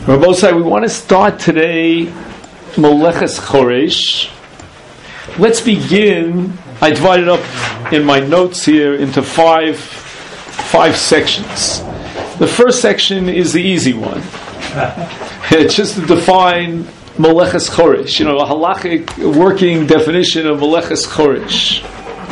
Rabosai, we want to start today Meleches Choresh. Let's begin. I divided up in my notes here into five sections. The first section is the easy one. It's just to define Meleches Choresh. A halachic working definition of Meleches Choresh.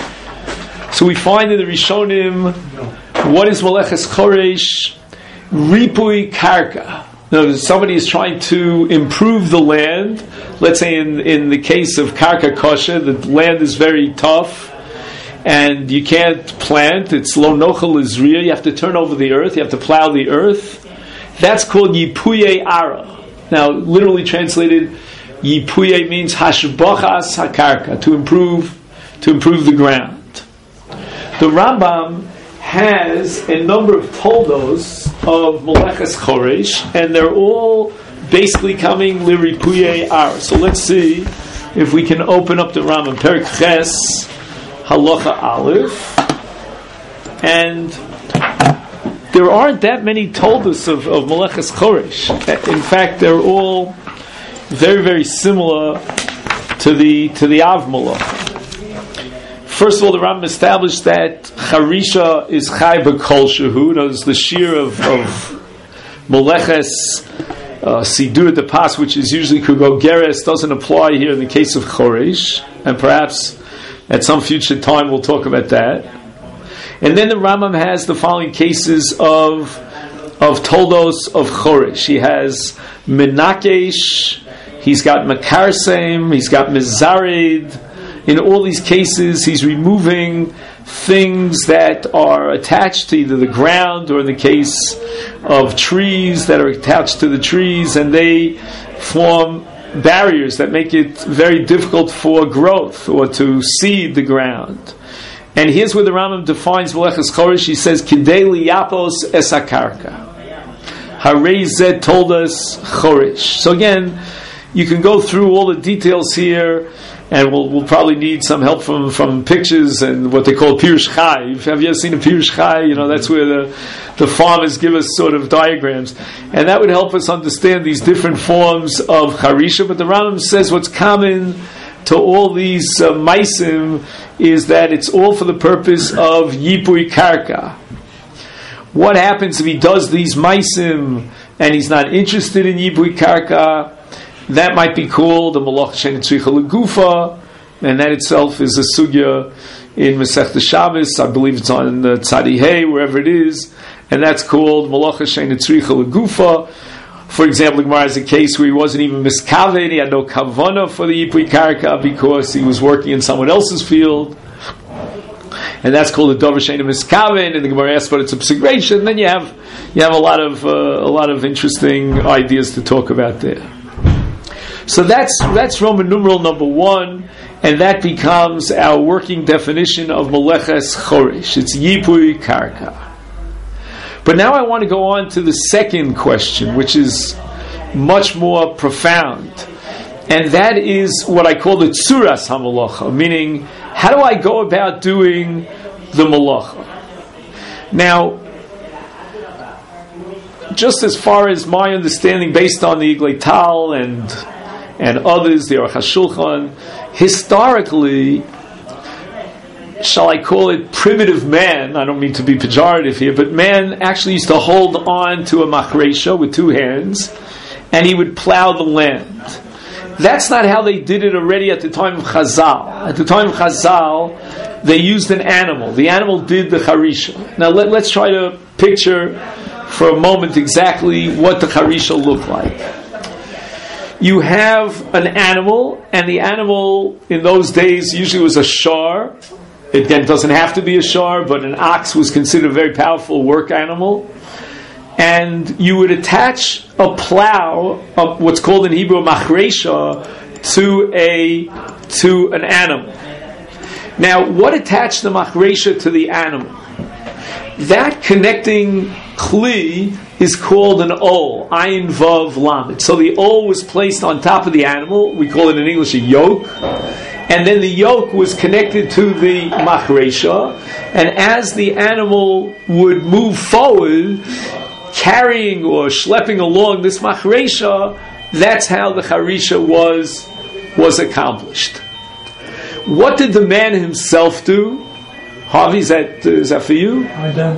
So we find in the Rishonim, what is Meleches Choresh? Ripui Karka. Now, somebody is trying to improve the land. Let's say in the case of Karka Kosher, the land is very tough and you can't plant. It's lo nochel izriya. You have to turn over the earth. You have to plow the earth. That's called Yipuye Ara. Now, literally translated, Yipuye means hashbachas hakarka, to improve the ground. The Rambam has a number of toldos of Meleches Choresh, and they're all basically coming liripuye ar. So let's see if we can open up the Rambam, Perek Ches, Halacha Aleph, and there aren't that many toldos of Meleches Choresh. In fact, they're all very, very similar to the Av Malacha. First of all, the Rambam established that Charisha is Chai B'Kol Shehu. Notice the shear of Meleches Sidur de Pas, which is usually Kugo Geres, doesn't apply here in the case of Choresh, and perhaps at some future time we'll talk about that. And then the Rambam has the following cases of Toldos of Choresh. He has Menakesh, he's got Mekarsem, he's got Mizarid. In all these cases, he's removing things that are attached to either the ground or in the case of trees that are attached to the trees, and they form barriers that make it very difficult for growth or to seed the ground. And here's where the Rambam defines Meleches Choresh. He says, Kidei liyapos es hakarka. Harei zeh told us Choresh. So again, you can go through all the details here, and we'll probably need some help from pictures and what they call Pirush Chai. Have you ever seen a Pirush Chai? That's where the farmers give us sort of diagrams. And that would help us understand these different forms of Charisha. But the Rambam says what's common to all these Maisim is that it's all for the purpose of Yipui Karka. What happens if he does these Maisim and he's not interested in Yipui Karka? That might be called a Malach Shein Tzricha Legufa, and that itself is a sugya in Masechta Shabbos. I believe it's on the Tzadi Hey, wherever it is, and that's called Malach Shein Tzricha Legufa. For example, the Gemara has a case where he wasn't even miskaven, he had no kavana for the Yipui Karka because he was working in someone else's field, and that's called the Dover Shein Miskaven. And the Gemara asks, but it's a psigration. Then you have a lot of interesting ideas to talk about there. So that's Roman numeral number 1, and that becomes our working definition of Meleches Choresh. It's Yipui Karka. But now I want to go on to the second question, which is much more profound, and that is what I call the Tzuras HaMalacha, meaning how do I go about doing the Malacha? Now, just as far as my understanding, based on the Iglei Tal and others, the Aruch HaShulchan, historically, shall I call it primitive man, I don't mean to be pejorative here, but man actually used to hold on to a machresha with 2 hands, and he would plow the land. That's not how they did it already at the time of Chazal. At the time of Chazal, they used an animal. The animal did the charisha. Now let's try to picture for a moment exactly what the charisha looked like. You have an animal, and the animal in those days usually was a shar. It again doesn't have to be a shar, but an ox was considered a very powerful work animal. And you would attach a plow, what's called in Hebrew a machresha, to an animal. Now, what attached the machresha to the animal? That connecting kli is called an ol, ayin vav lamed. So the ol was placed on top of the animal. We call it in English a yoke. And then the yoke was connected to the machresha. And as the animal would move forward, carrying or schlepping along this machresha, that's how the charisha was accomplished. What did the man himself do? Harvey, is that for you? I don't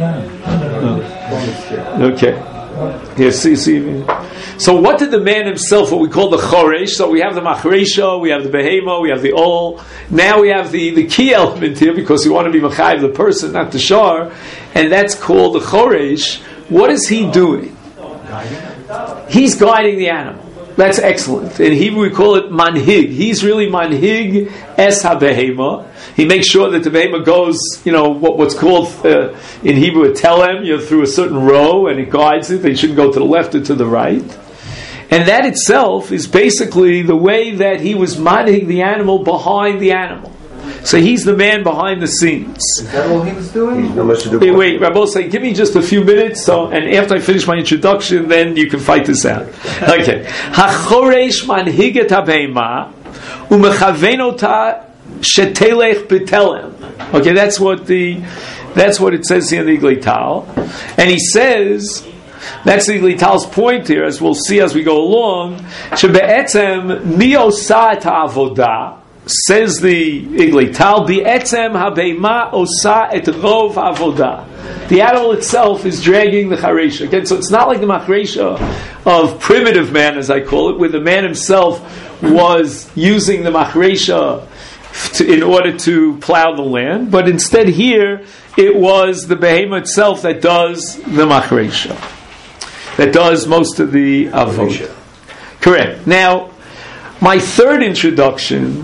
know. No. Okay. Here, see. So what did the man himself, what we call the choresh, so we have the machresha, we have the behema, we have the ol, now we have the key element here, because we want to be machayev the person, not the shar, and that's called the choresh. What is he doing? He's guiding the animal. That's excellent. In Hebrew we call it manhig. He's really manhig es ha-behema. He makes sure that the behema goes, what's called in Hebrew a telem, through a certain row, and it guides it. They shouldn't go to the left or to the right. And that itself is basically the way that he was manhig the animal behind the animal. So he's the man behind the scenes. Is that all he was doing? Wait, Rabbi say, give me just a few minutes, and after I finish my introduction, then you can fight this out. Okay. Hachoresh manhiget habeima umechavenota shetelech betelem. Okay, that's what it says here in the Iglei Tal. And he says, that's the Iglei Tal's point here, as we'll see as we go along, shebe'etzem mi osa et ha'avodah. Says the Iglei Tal, Bi'etzem habeima osa et rov avodah. The animal itself is dragging the charesha. Again, so it's not like the machresha of primitive man, as I call it, where the man himself was using the machresha in order to plow the land, but instead here it was the behema itself that does the machresha, that does most of the avodah. Correct. Now, my third introduction.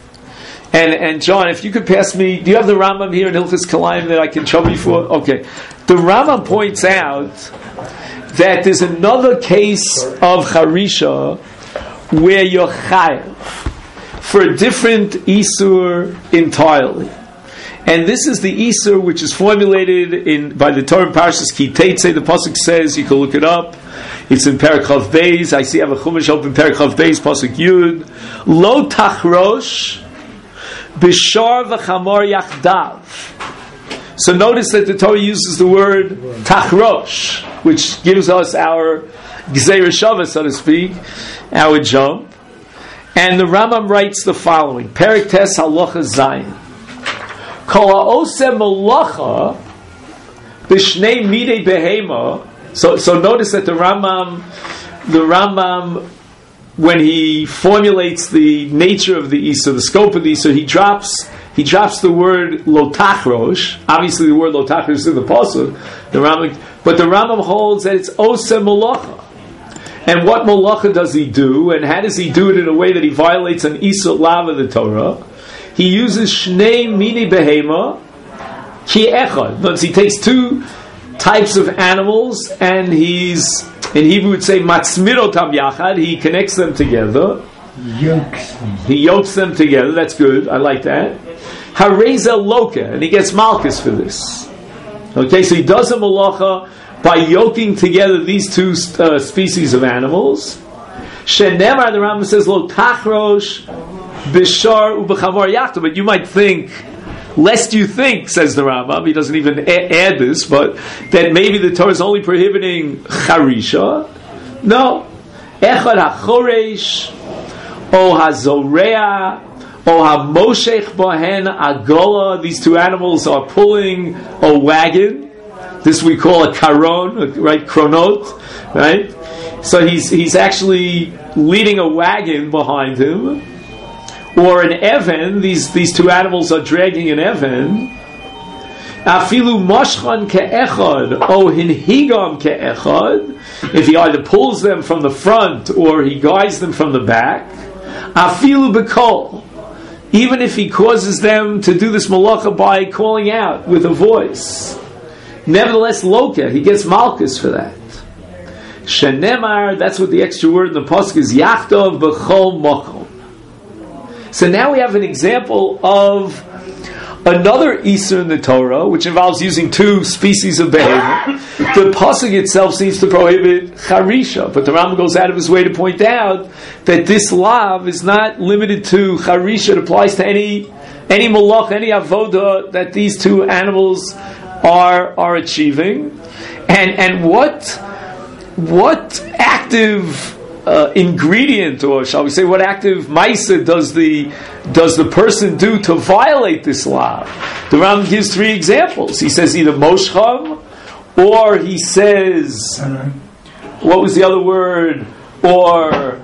And John, if you could pass me, do you have the Rambam here in Hilchos Kalayim that I can show you for? Okay. The Rambam points out that there's another case of Charisha where you're chayav for a different Isur entirely. And this is the Isur which is formulated by the Torah in Parshas Ki Teitze. The Pasuk says, you can look it up. It's in Perek Chav Beis. I see I have a Chumash open, Perek Chav Beis, Pasuk Yud. Lo tachrosh Bishar v'chamor yachdav. So notice that the Torah uses the word tachrosh, which gives us our gzeira shava, so to speak, our jump. And the Rambam writes the following: Perek Tes Halacha Zayin. Kol ha'oseh malacha b'shnei midei behema. So notice that the Rambam, when he formulates the nature of the Isur, the scope of the Isur, he drops the word lo tachrosh. Obviously, the word lo tachrosh is in the pasuk. But the Rambam holds that it's oseh malacha. And what malacha does he do? And how does he do it in a way that he violates an Isur lav of the Torah? He uses shnei mini behema ki echad. Notice he takes two types of animals, and in Hebrew would say matzmirotam yachad. He connects them together. He yokes them together. That's good. I like that. Hareza loka, and he gets malchus for this. Okay, so he does a malacha by yoking together these two species of animals. Shenemar, the Rambam says, lo tachrosh bishar ubechamor yachta. But you might think, lest you think, says the Rambam, he doesn't even add this, but that maybe the Torah is only prohibiting charisha. No. Echad ha-choresh, o ha-zorea, o ha-moshech bohen agola. These two animals are pulling a wagon. This we call a karon, right? Kronot, right? So he's actually leading a wagon behind him. Or an even, these two animals are dragging an even. Afilu mashchan ke'echad, o hinhigam ke'echad. If he either pulls them from the front or he guides them from the back. Afilu bekol. Even if he causes them to do this malacha by calling out with a voice. Nevertheless, loka, he gets malchus for that. Shenemar, that's what the extra word in the pasuk is, yachtov b'chol mochel. So now we have an example of another Isur in the Torah, which involves using two species of behemoth. The pasuk itself seems to prohibit charisha, but the Rambam goes out of his way to point out that this lav is not limited to charisha. It applies to any malach, any avoda that these two animals are achieving. And what what active ingredient, or shall we say, what active maisa does the person do to violate this law? The Ram gives 3 examples. He says either moshcham, or he says, what was the other word? Or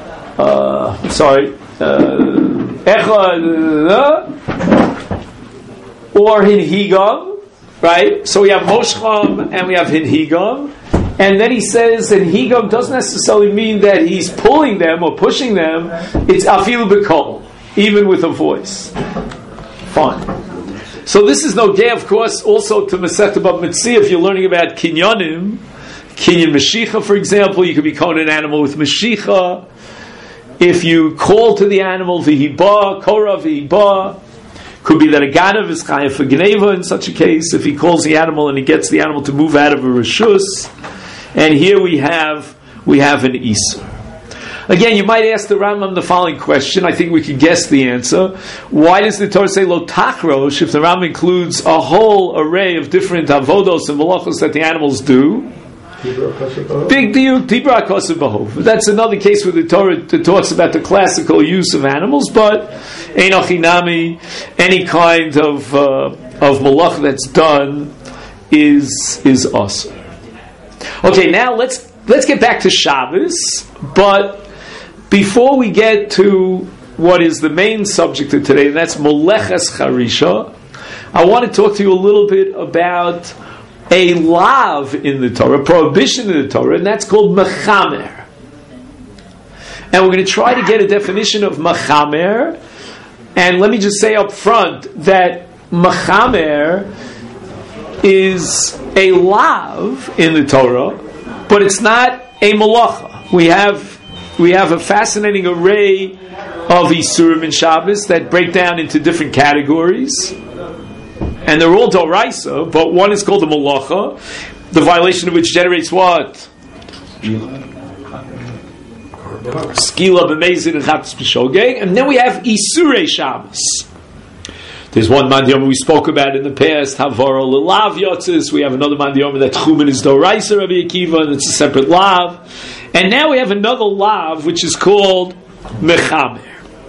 or hinhigam, right? So we have moshcham and we have hinhigam. And then he says that higam doesn't necessarily mean that he's pulling them or pushing them. It's afilu b'kol, even with a voice. Fine. So this is no day, of course, also to Masechta Bava Metzia. If you're learning about kinyanim, kinyan meshicha, for example, you could be calling an animal with meshicha. If you call to the animal v'hiba, korah v'hiba, could be that a ganav is chayav for gneva in such a case. If he calls the animal and he gets the animal to move out of a reshus. And here we have an Isur. Again, you might ask the Rambam the following question. I think we can guess the answer. Why does the Torah say lo tachrosh if the Rambam includes a whole array of different avodos and malachos that the animals do? Big deal, tibra kosev bahov. That's another case where the Torah talks about the classical use of animals, but enochinami, any kind of malach that's done is awesome. Okay, now let's get back to Shabbos, but before we get to what is the main subject of today, and that's Moleches Charisha, I want to talk to you a little bit about a lav in the Torah, a prohibition in the Torah, and that's called Mechamer. And we're going to try to get a definition of Mechamer, and let me just say up front that Mechamer is a lav in the Torah, but it's not a malacha. We have a fascinating array of isurim in Shabbos that break down into different categories, and they're all doraisa, but one is called a malacha, the violation of which generates what? Skila b'mezid and chatzis b'shogeg, and then we have isurei Shabbos. There's one mandiyom we spoke about in the past, Havara L'Lav Yotzis. We have another mandiyom that Chumin is Doraisa Rabbi Akiva, and it's a separate lav. And now we have another lav, which is called Mechamer.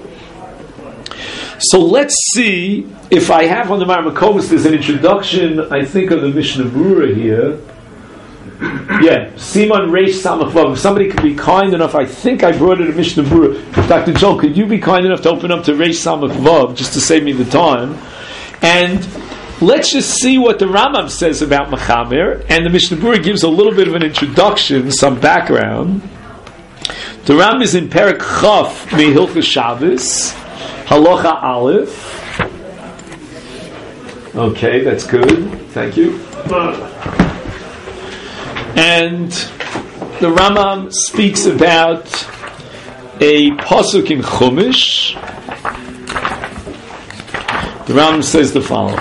So let's see if I have on the Marmakomis, there's an introduction, I think, of the Mishnah Berurah here. Yeah, Siman Reish Samach Vav. If somebody could be kind enough, I think I brought it to Mishnah Berurah. Dr. Joel, could you be kind enough to open up to Reish Samach Vav, just to save me the time? And let's just see what the Rambam says about Mechamer, and the Mishnah Berurah gives a little bit of an introduction, some background. The Rambam is in Perek Chaf Mehilchos Shabbos, Halacha Aleph. Okay, that's good. Thank you. And the Rambam speaks about a pasuk in Chumash. The Rambam says the following: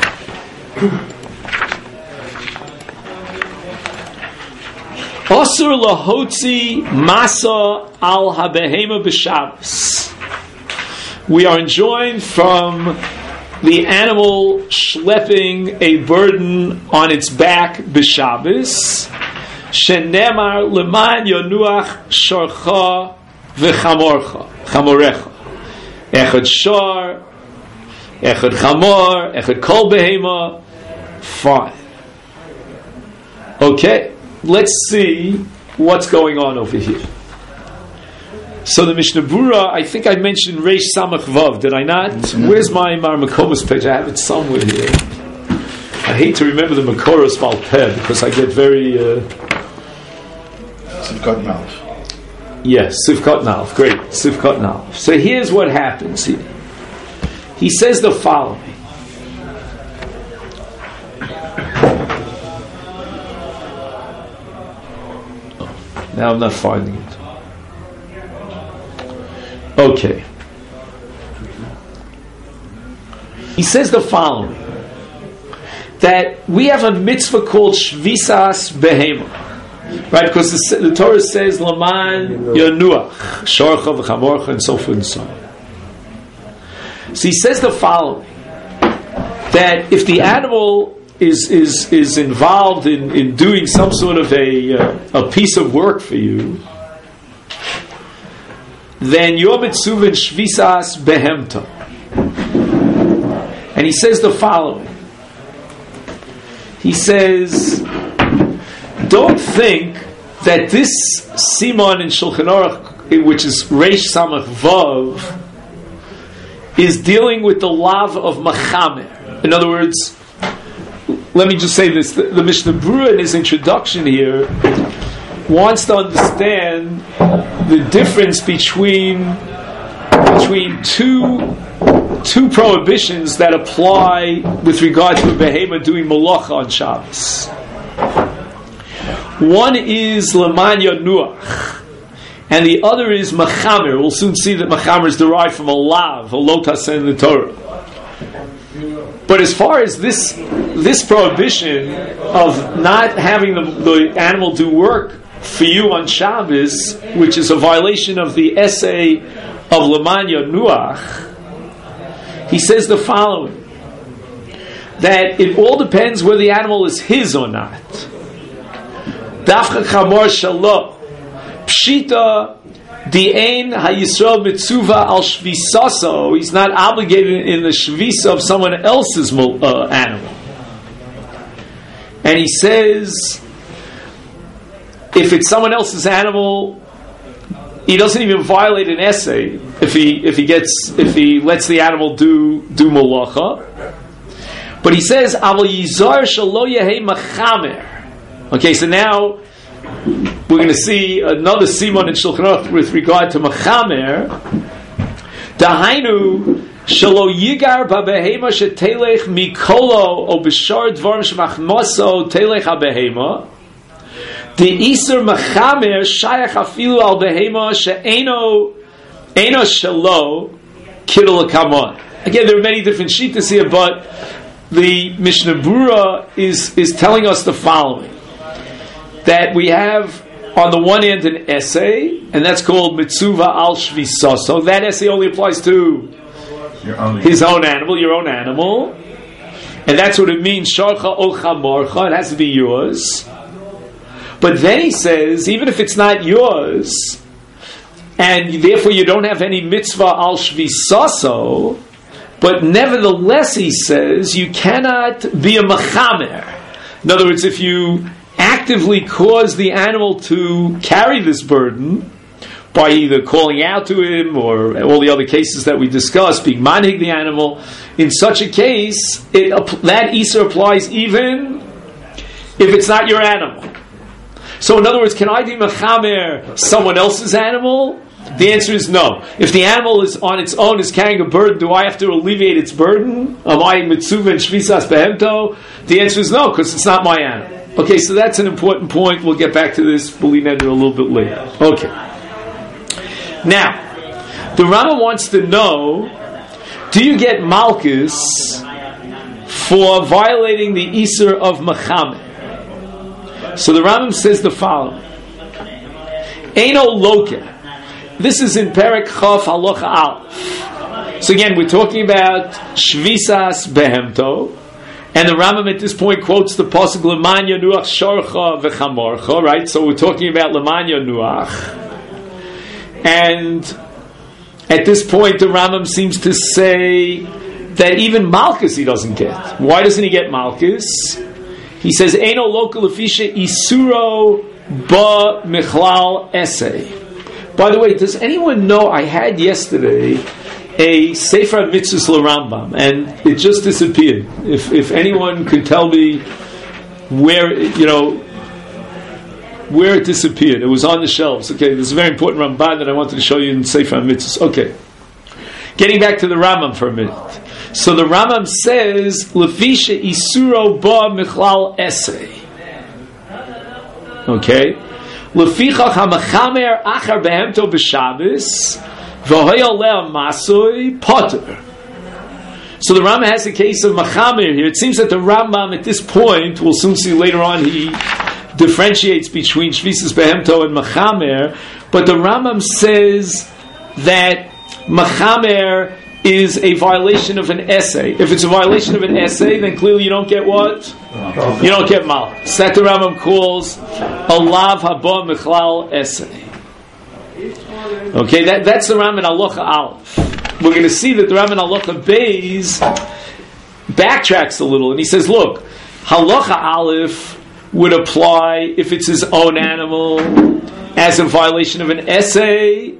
Asur lahotzi masa al habehema b'Shabbos. We are enjoined from the animal schlepping a burden on its back b'Shabbos. Shenemar leman yonuach sharcha v'chamorecha. Echad shar, echad chamor, echad kol behema. Fine. Okay, let's see what's going on over here. So the Mishnah Berurah, I think I mentioned Reish Samach Vav, did I not? Where's my Makomis page? I have it somewhere here. I hate to remember the Makoros Malpeh because I get very... Sivkot Nalf. Yes, Sivkot Nalf. Great, Sivkot Nalf. So here's what happens here. He says the following. Now I'm not finding it. Okay. He says the following, that we have a mitzvah called Shvisas Behema, right? Because the Torah says Laman Yonuach, Shorcha v'Chamorcha, and so forth and so on. So he says the following, that if the animal is involved in doing some sort of a piece of work for you, then you're mitzuvah shvisas behemto. And he says the following. He says, don't think that this Simon in Shulchan Aruch, which is Reish Samach Vav, is dealing with the lav of Machamer. In other words, let me just say this, the Mishnah Berurah in his introduction here wants to understand the difference between two prohibitions that apply with regard to a behemoth doing malacha on Shabbos. One is leman yanuach, and the other is machamer. We'll soon see that machamer is derived from a lav, a lotas in the Torah. But as far as this prohibition of not having the animal do work for you on Shabbos, which is a violation of the essay of leman yanuach, he says the following, that it all depends whether the animal is his or not. Dafcha chamor shalo pshita di'ein hayisrael mitzuva al shvisaso. He's not obligated in the shvisa of someone else's animal. And he says, if it's someone else's animal, he doesn't even violate an essay if he lets the animal do malacha. But he says, "Aval yizar shelo yehei machamer." Okay, so now we're going to see another simon in Shulchan Aruch with regard to machamer. Dahainu shelo yigar babehema shetelech mikolo o b'shar dvarim shemachmoso telech habehema. The Isur Machamer Shayach Afilu al Behema She'eno Shelo Kidul Kamon. Again, there are many different shittas here, but the Mishnah Berurah is telling us the following: that we have on the one hand an essay, and that's called Mitzuva al Shvisaso. That essay only applies to his own animal, your own animal, and that's what it means. Sharcha o Chamorcha. It has to be yours. But then he says, even if it's not yours, and therefore you don't have any mitzvah al shvisaso, but nevertheless he says, you cannot be a machamer. In other words, if you actively cause the animal to carry this burden, by either calling out to him, or all the other cases that we discussed, being manhig the animal, in such a case, that Isur applies even if it's not your animal. So in other words, can I be mechamer someone else's animal? The answer is no. If the animal is on its own, is carrying a burden, do I have to alleviate its burden? Am I mitzuva and shvisas behemto? The answer is no, because it's not my animal. Okay, so that's an important point. We'll get back to this, believe it, a little bit later. Okay. Now, the Rama wants to know, do you get malchus for violating the Isur of mechamer? So the Rambam says the following: Eino loke. This is in Perek Chav Halacha Aleph. So again, we're talking about Shvisas Behemto, and the Rambam at this point quotes the pasuk Leman Yanuach Sharcha V'Chamorcha. Right. So we're talking about Leman Yanuach, and at this point the Rambam seems to say that even Malchus he doesn't get. Why doesn't he get Malchus? He says, Eino local lefisha isuro ba michlal essay. By the way, does anyone know, I had yesterday a Sefer Mitzvos LaRambam, and it just disappeared. If anyone could tell me where it disappeared. It was on the shelves. Okay, this is a very important Ramban that I wanted to show you in Sefer Mitzvos. Okay. Getting back to the Rambam for a minute. So the Rambam says, Lefisha isuro ba michlal essay. Okay? Lefichach hamachamer achar behemto b'Shabbos v'hoya lea masoi potter. So the Rambam has a case of machamer here. It seems that the Rambam at this point, we'll soon see later on, he differentiates between shvisas behemto and machamer, but the Rambam says that machamer is a violation of an essay. If it's a violation of an essay, then clearly you don't get what? You don't get malchus. That the Rambam calls a lav haba michlal essay. Okay, that's the Rambam in Halacha Aleph. We're going to see that the Rambam in Halacha Beis backtracks a little, and he says, look, Halacha Aleph would apply if it's his own animal as a violation of an essay,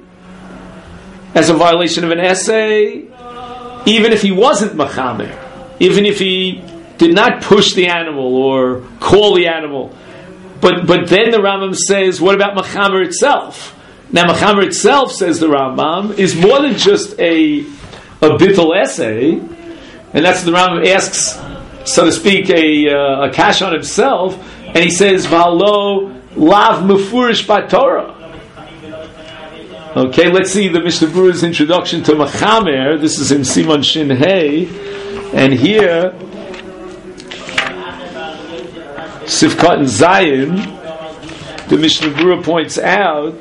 even if he wasn't machamer, even if he did not push the animal or call the animal. But then the Rambam says, what about machamer itself? Now machamer itself, says the Rambam, is more than just a bittul essay, and that's what the Rambam asks, so to speak, a kash on himself, and he says, V'alo lav mefurish b'Torah. Okay, let's see the Mishnah Berurah's introduction to Machamer. This is in Siman Shin Hey, and here, Sifkat and Zayin, the Mishnah Berurah points out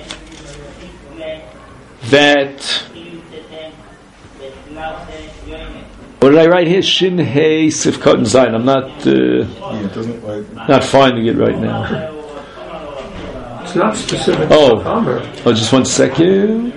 that, what did I write here? Shin Hey, Sifkat and Zayin. I'm not finding it right now. It's not specific to Machamer. Oh, just one second.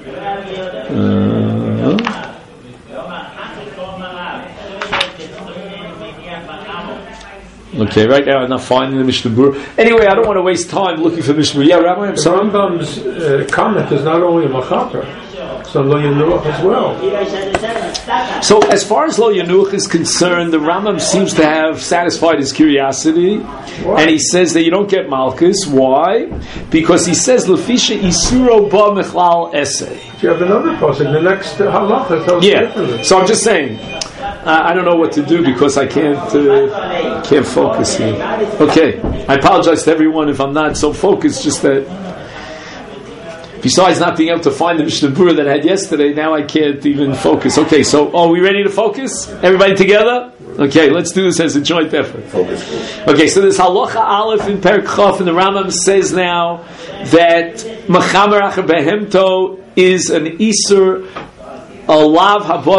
Okay, right now I'm not finding the Mishnah Berurah. Anyway, I don't want to waste time looking for the Mishnah Berurah. Yeah, Rabbi, I'm sorry. The Rambam's comment is not only a Machaper, so Lo Yanuach as well. So, as far as Lo Yanuach is concerned, the Rambam seems to have satisfied his curiosity. Why? And he says that you don't get Malchus. Why? Because he says, Lefisha Isuro Ba Mechlal Essay. You have another pasuk, the next halacha tells you differently. So I'm just saying, I don't know what to do because I can't focus here. Okay, I apologize to everyone if I'm not so focused, just that besides not being able to find the Mishnah Berurah that I had yesterday, now I can't even focus. Okay, so are we ready to focus? Everybody together? Okay, let's do this as a joint effort. Okay, so this Halacha Aleph in Perek Chaf, and the Rambam says now that Machamer Acher Behemto is an Isur, a lav haba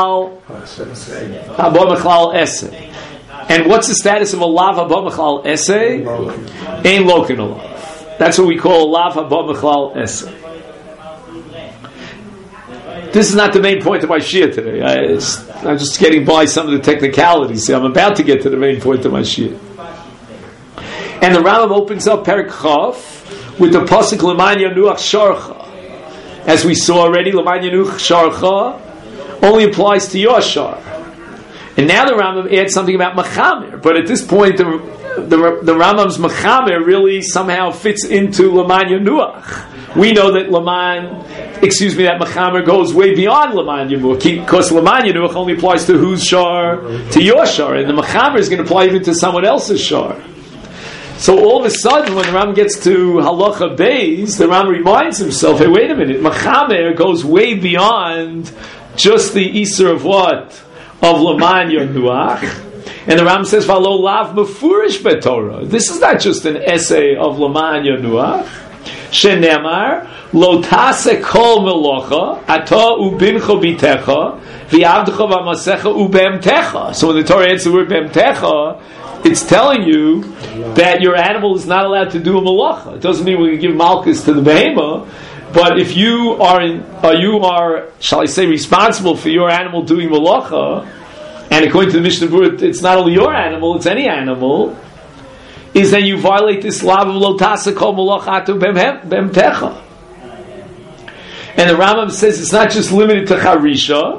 mechlal essay. And what's the status of a lav haba mechlal essay? Ein loken alav. That's what we call a lav haba mechlal essay. This is not the main point of my shir today. I'm just getting by some of the technicalities. I'm about to get to the main point of my shir. And the Rambam opens up Perek Chaf with the pasuk L'man yanuach sharcha. As we saw already, L'man yanuach sharcha only applies to Yashar. And now the Rambam adds something about Machamer. But at this point, the Rambam's Machamer really somehow fits into L'man yanuach. We know that that Machamer goes way beyond L'man yanuach, because L'man yanuach only applies to whose shar? To your shar. And the Machamer is going to apply even to someone else's shar. So all of a sudden, when the Rambam gets to Halacha Beis, the Rambam reminds himself, hey, wait a minute, Machamer goes way beyond just the Isur of what? Of L'man yanuach. And the Rambam says, V'alo lav mefurish b'Torah. This is not just an essay of L'man yanuach. Shenemar, lo tase kol melocha, ata ubincho bitecha, v'yavdecha v'amasecha ubemtecha. So when the Torah adds the word bemtecha, it's telling you that your animal is not allowed to do a malacha. It doesn't mean we can give malchus to the behemoth, but if you are, shall I say, responsible for your animal doing malacha, and according to the Mishnah Berurah, it's not only your animal, it's any animal, is that you violate this lav of lo tasa kol malacha atu bemtecha. And the Rambam says it's not just limited to charisha,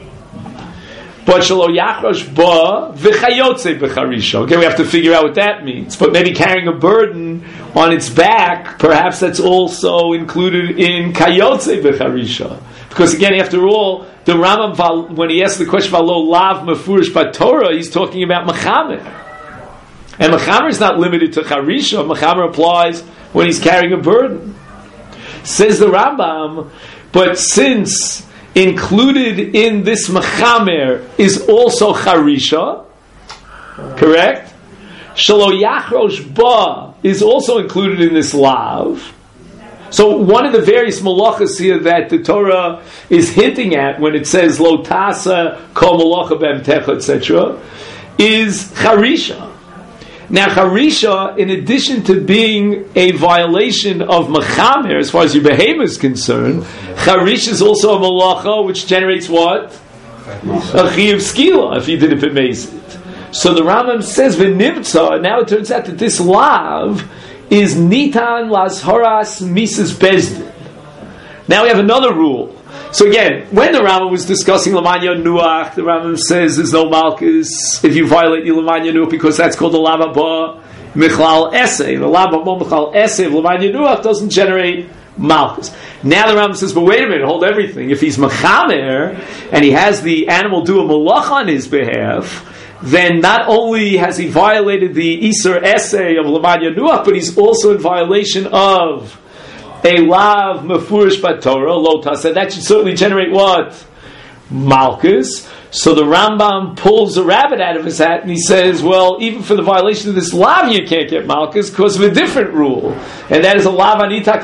but shelo yachrosh ba v'chayotze b'charisha. Okay, we have to figure out what that means. But maybe carrying a burden on its back, perhaps that's also included in kayotze b'charisha. Because again, after all, the Rambam, when he asks the question about lo lav mefurish b'Torah, he's talking about Machamer. And Machamer is not limited to charisha. Machamer applies when he's carrying a burden. Says the Rambam, but since included in this Machamer is also charisha, correct? Shelo yachrosh ba is also included in this lav. So one of the various malachas here that the Torah is hinting at when it says lo tasa kol malacha be'emtecha, etc., is charisha. Now charisha, in addition to being a violation of mechamer, as far as your behavior is concerned, charisha is also a malacha which generates what? A chiyuv skila, if you did it b'mezid. So the Rambam says v'nivtza. Now it turns out that this lav is nitan lashoras misas bezdin. Now we have another rule. So again, when the Rambam was discussing Lamanya Nuach, the Rambam says there's no malchus if you violate your Lamanya Nuach, because that's called the Lavaba Michlal Esei. The Lavaba Michlal Esei of Lamanya Nuach doesn't generate malchus. Now the Rambam says, but wait a minute, hold everything. If he's Mechamer and he has the animal do a malach on his behalf, then not only has he violated the Isur Esei of Lamanya Nuach, but he's also in violation of a lav mefurish b'Torah lotas, and that should certainly generate what? Malchus. So the Rambam pulls a rabbit out of his hat and he says, well, even for the violation of this lav you can't get Malchus because of a different rule, and that is a lav anitak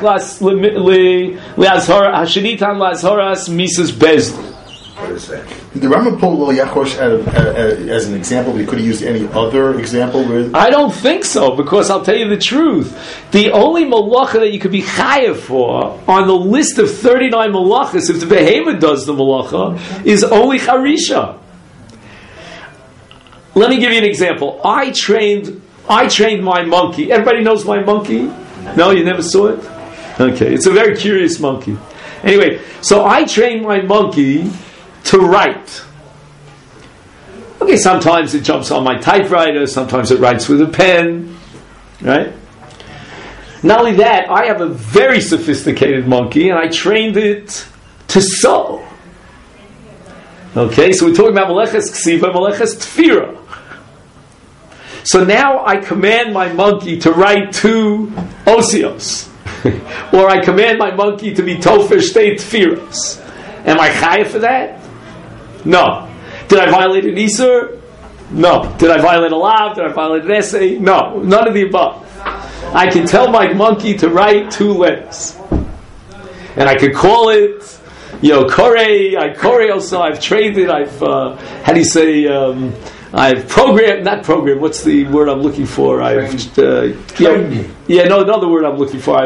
hashenitan lazhoras misas bezdin. What is that? Did the Rambam pull Lo Yachosh as an example, but he could have used any other example? I don't think so, because I'll tell you the truth. The only malacha that you could be chayav for on the list of 39 malachas, if the behemoth does the malacha, is only charisha. Let me give you an example. I trained my monkey. Everybody knows my monkey? No, you never saw it? Okay, it's a very curious monkey. Anyway, so I trained my monkey to write. Okay, sometimes it jumps on my typewriter, sometimes it writes with a pen, right? Not only that, I have a very sophisticated monkey, and I trained it to sew. Okay, so we're talking about Meleches Ksiva, Meleches Tfira. So now I command my monkey to write 2 osios. Or I command my monkey to be tofer shtei tfiros. Am I chayav for that? No. Did I violate an Isur? No. Did I violate a lav? Did I violate an essay? No. None of the above. I can tell my monkey to write 2 letters. And I could call it, Korei, I Korei also, I've trained it, I've, I've programmed, not programmed, what's the word I'm looking for? Another word I'm looking for.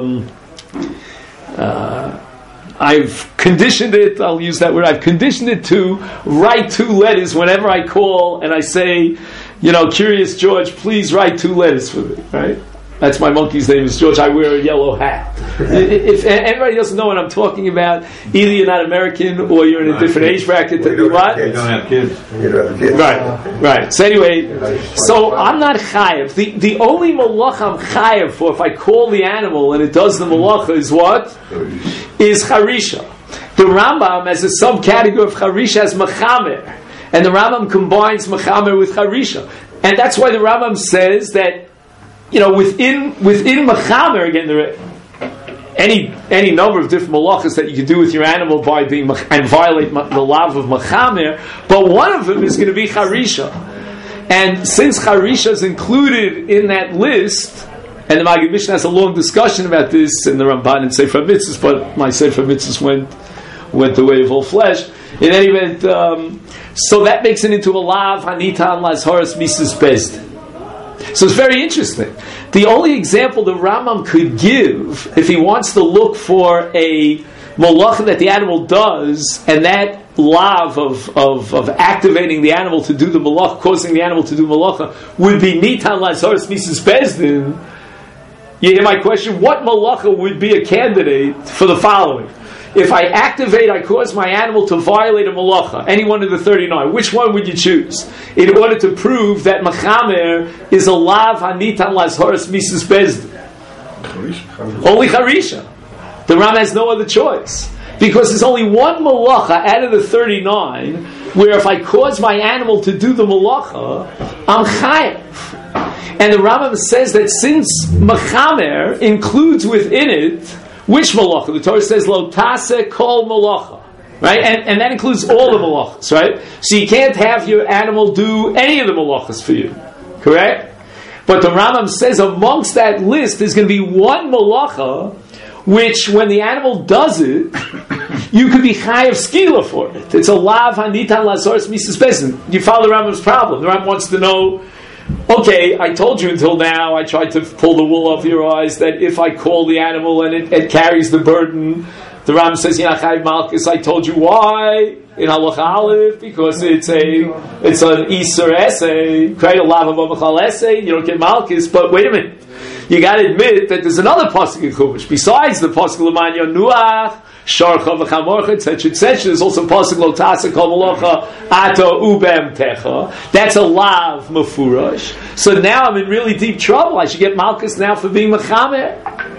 I've conditioned it, I'll use that word, I've conditioned it to write 2 letters whenever I call and I say, Curious George, please write 2 letters for me, right? That's my monkey's name is George. I wear a yellow hat. If anybody doesn't know what I'm talking about, either you're not American or you're in a different age bracket. You don't have kids. Right. So anyway, I'm not chayav. The only malacha I'm chayav for, if I call the animal and it does the malacha, is what? Is charisha. The Rambam, as a subcategory of charisha, has mechamer, and the Rambam combines mechamer with charisha, and that's why the Rambam says that. Within mechamer, again, there are any number of different malachas that you can do with your animal by being and violate the lav of mechamer, but one of them is going to be charisha. And since charisha is included in that list, and the Maggid Mishnah has a long discussion about this in the Ramban and Sefer Mitzvahs, but my Sefer Mitzvahs went the way of all flesh. In any event, so that makes it into a lav hanitan lazhoras misas bezdin. So it's very interesting. The only example the Rambam could give, if he wants to look for a malacha that the animal does, and that lav of activating the animal to do the malacha, causing the animal to do malacha, would be nitan lazhoras misas bezdin. You hear my question? What malacha would be a candidate for the following? If I cause my animal to violate a malacha, any one of the 39, which one would you choose? In order to prove that mechamer is a lav hanitan lazhoras misas bezdin. Only charisha. The Ram has no other choice. Because there's only one malacha out of the 39, where if I cause my animal to do the malacha, I'm chayav. And the Rambam says that since mechamer includes within it, which malacha? The Torah says, lo tase kol malacha. Right? And that includes all the malachas, right? So you can't have your animal do any of the malachas for you. Correct? But the Rambam says amongst that list, there's going to be one malacha which when the animal does it, you could be chayav skila for it. It's a lav hanitan lazoros misas bezin. You follow the Rambam's problem. The Rambam wants to know, okay, I told you until now, I tried to pull the wool off your eyes, that if I call the animal and it carries the burden, the Rambam says, Chayav Malkus. I told you why in Halacha Aleph, because it's an Isur essay, create a lav abamachal essay, you don't get Malkus. But wait a minute, you got to admit that there's another pasuk in Chumash besides the pasuk L'man Yonuach, Sharcha v'chamorcha, etc., etc. There's also pasuk Lo Tasa Kol Malocha Ata Ubem Techa. That's a lav mafurash. So now I'm in really deep trouble. I should get Malkus now for being mechamer.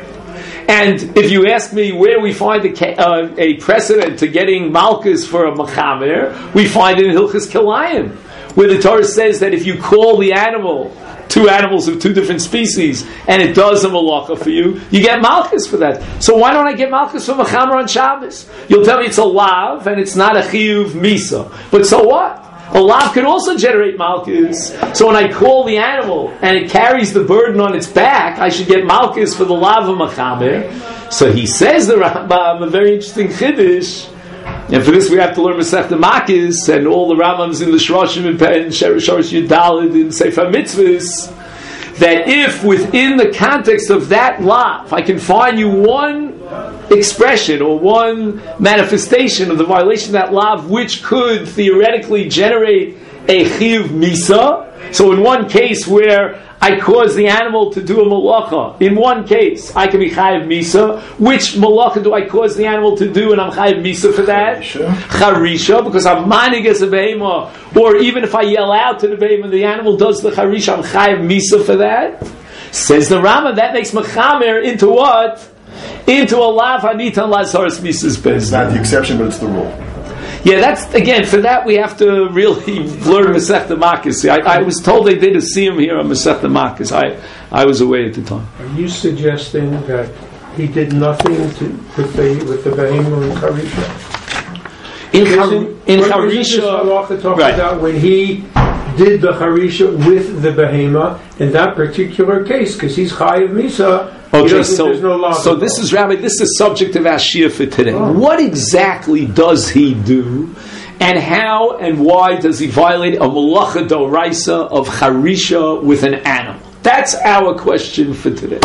And if you ask me where we find a precedent to getting Malkus for a Mechamer, we find it in Hilchas Kilayim, where the Torah says that if you call the animal, two animals of two different species, and it does a malacha for you, you get Malkus for that. So why don't I get Malkus for Mechamer on Shabbos? You'll tell me it's a lav, and it's not a chiyuv misa. But so what? A lav could also generate malchus. So when I call the animal and it carries the burden on its back, I should get malchus for the lav of machamer. So he says, the Rambam, a very interesting chiddush. And for this we have to learn Masechta Makis and all the Rambams in the Shroshim and Shorosh Yudalid in Sefer Mitzvahs, that if within the context of that lav I can find you one expression or one manifestation of the violation of that lav which could theoretically generate a chiyuv misa. So in one case where I cause the animal to do a malacha, in one case I can be chayiv misa. Which malacha do I cause the animal to do and I'm chayiv misa for that? Charisha, because I'm manig as a behema, or even if I yell out to the behema, the animal does the charisha, I'm chayiv misa for that. Says the Rama, that makes mechamer into what? Into a lav hanitan lazoros misas bezin. It's not the exception, but it's the rule. Yeah, that's, again, for that we have to really learn Masechta Makis. I was told they did a siyum here on Masechta Makis. I was away at the time. Are you suggesting that he did nothing with the Behemah and Charisha? In Charisha, right, about when he did the Charisha with the Behemah in that particular case, because he's Chayiv Misa. Okay, so this is, Rabbi, this is subject of Ashia for today. Oh. What exactly does he do, and how and why does he violate a malacha doraisa of Charisha with an animal? That's our question for today.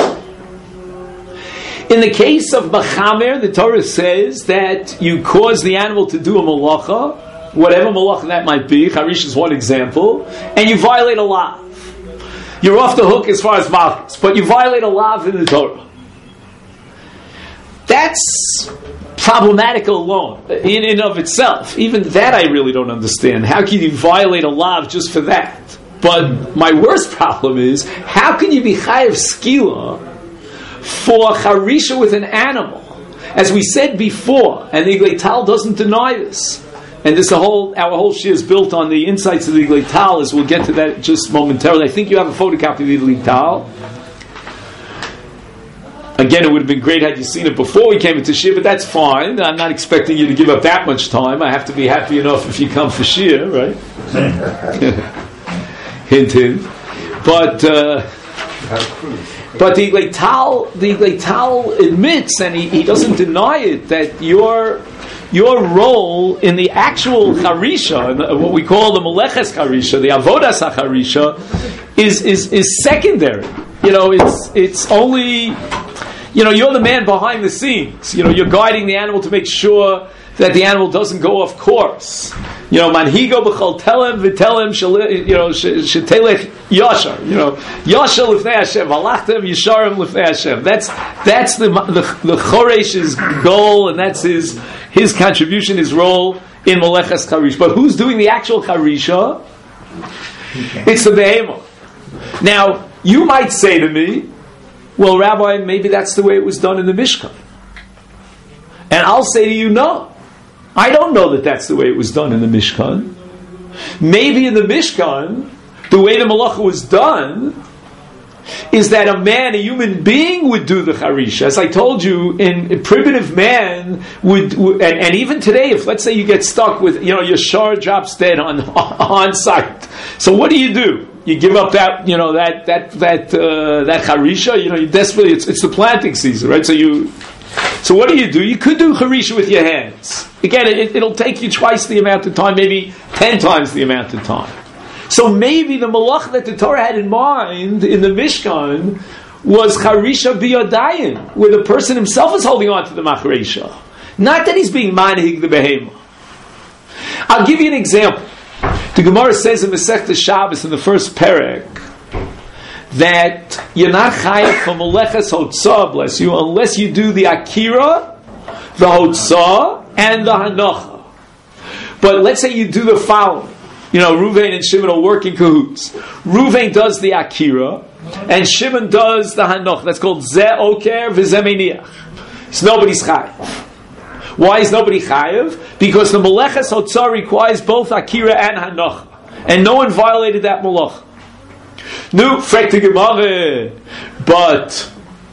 In the case of Mechamer, the Torah says that you cause the animal to do a malacha, whatever malacha that might be, Charisha is one example, and you violate a lav. You're off the hook as far as malchus, but you violate a lav in the Torah. That's problematic alone, in and of itself. Even that I really don't understand. How can you violate a lav just for that? But my worst problem is, how can you be chayav skila for charisha with an animal? As we said before, and the Iglei Tal doesn't deny this. And our whole shir is built on the insights of the Iglei Tal, as we'll get to that just momentarily. I think you have a photocopy of the Iglei Tal. Again, it would have been great had you seen it before we came into shir, but that's fine. I'm not expecting you to give up that much time. I have to be happy enough if you come for shir, right? Hint, hint. But the Iglei Tal admits, and he doesn't deny it, that your role in the actual charisha, what we call the meleches charisha, the avodas charisha, is secondary. It's only, you're the man behind the scenes. You're guiding the animal to make sure that the animal doesn't go off course. Manhigo b'chol telem v'telem shetelech yashar. Yashar l'fnei Hashem, halachtem yisharim l'fnei Hashem. That's the Choresh's goal, and that's his contribution, his role in Meleches Charish. But who's doing the actual Charisha? It's the Behemah. Now, you might say to me, well, Rabbi, maybe that's the way it was done in the Mishkan. And I'll say to you, no. I don't know that that's the way it was done in the Mishkan. Maybe in the Mishkan, the way the Malacha was done is that a human being would do the Charisha. As I told you, a primitive man would and even today, if let's say you get stuck with, your shar drops dead on site. So what do? You give up that Charisha. You desperately. It's the planting season, right? So you So what do? You could do Harisha with your hands. Again, it'll take you twice the amount of time, maybe 10 times the amount of time. So maybe the malach that the Torah had in mind in the Mishkan was Harisha biyadayin, where the person himself is holding on to the machresha. Not that he's being manhig the behema. I'll give you an example. The Gemara says in Masechta Shabbos in the first perek that you're not chayav from meleches hotzah, bless you, unless you do the akira, the hotzah, and the hanocha. But let's say you do the following. Ruvain and Shimon will work in cahoots. Ruvain does the akira, and Shimon does the hanocha. That's called zeh oker v'zeh meniach. So nobody's chayav. Why is nobody chayav? Because the meleches hotzah requires both akira and hanocha, and no one violated that malach. No, frek the Gemara, but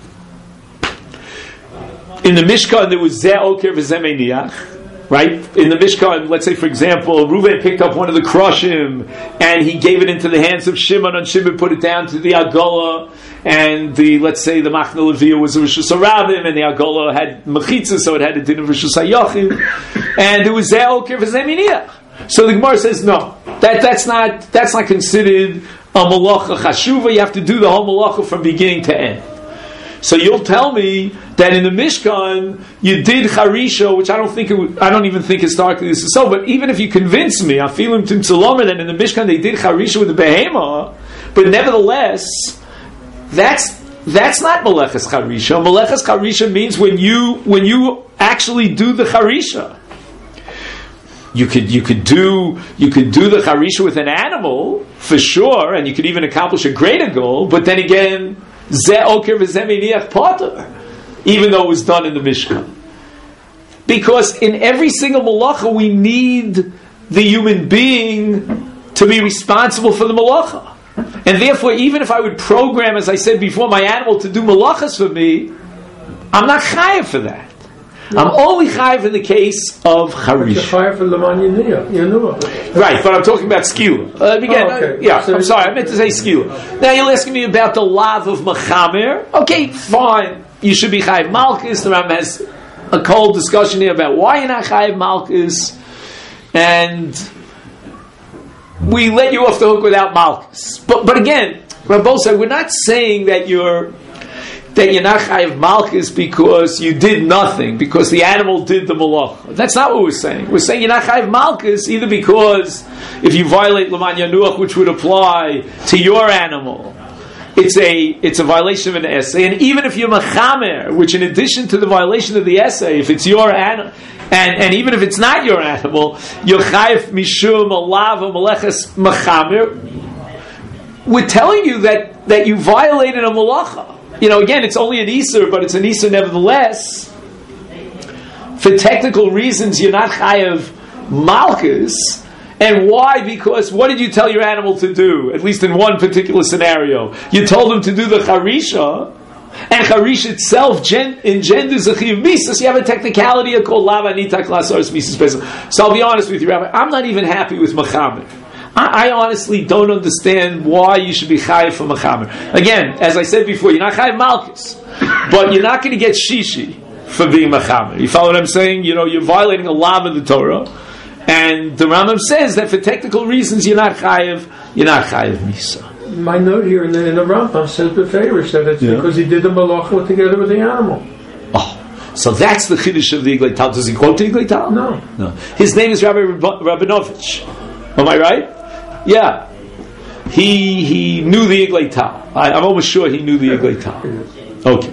in the Mishkan there was zeh oker v'zeh meniach, right? In the Mishkan, let's say for example, Reuven picked up one of the krushim and he gave it into the hands of Shimon, and Shimon put it down to the Agola, and let's say the Machna Leviyah was a Rishus HaRabim, and the Agola had Mechitza, so it had a din of Rishus HaYachim, and it was zeh oker v'zeh meniach. So the Gemara says no, that's not considered a malacha chashuva. You have to do the whole malacha from beginning to end. So you'll tell me that in the Mishkan you did Harisha, which I don't even think historically this is so. But even if you convince me, I feel him timtzalomer that in the Mishkan they did Harisha with the behema, but nevertheless, that's not maleches Harisha. Maleches Harisha means when you actually do the Harisha. You could do the Harisha with an animal for sure, and you could even accomplish a greater goal. But then again, zeh oker v'zeh meniach poter, even though it was done in the Mishkan, because in every single malacha we need the human being to be responsible for the malacha, and therefore, even if I would program, as I said before, my animal to do malachas for me, I'm not chayav for that. I'm only chayav in the case of Harisha. Right, but I'm talking about skila. I'm sorry, I meant to say skila. Now you're asking me about the lav of Mechamer. Okay, fine. You should be chayav malchus. The Ram has a cold discussion here about why you're not chayav malchus, and we let you off the hook without malchus. But again, Rabbi said we're not saying that you're not chayav malchus because you did nothing, because the animal did the malacha. That's not what we're saying. We're saying you're not chayav malchus either because if you violate L'man Yanuach, which would apply to your animal, it's a violation of an essay, and even if you're mechamer, which in addition to the violation of the essay, if it's your animal, and even if it's not your animal, you're chayav mishum alava maleches mechamer. We're telling you that you violated a malacha. Again, it's only an Isur, but it's an Isur nevertheless. For technical reasons, you're not chayav malchus. And why? Because what did you tell your animal to do? At least in one particular scenario. You told him to do the Harisha, and Harisha itself engenders a Chiyav Misa. So you have a technicality called Lava Nitak Lasaris Misa Special. So I'll be honest with you, Rabbi, I'm not even happy with Mechamer. I honestly don't understand why you should be chayav for mechamer. Again, as I said before, you're not chayav malchus, but you're not going to get shishi for being mechamer. You follow what I'm saying? You're violating a law of the Torah, and the Rambam says that for technical reasons you're not chayav misa. My note here in the Rambam says beferish that it's because he did the malacha together with the animal. Oh. So that's the chiddush of the Iglei Tal. Does he quote the Iglei Tal? No. His name is Rabbi Rabinovich. Am I right? Yeah, he knew the Iglei Tal. I'm almost sure he knew the Iglei Tal. Okay.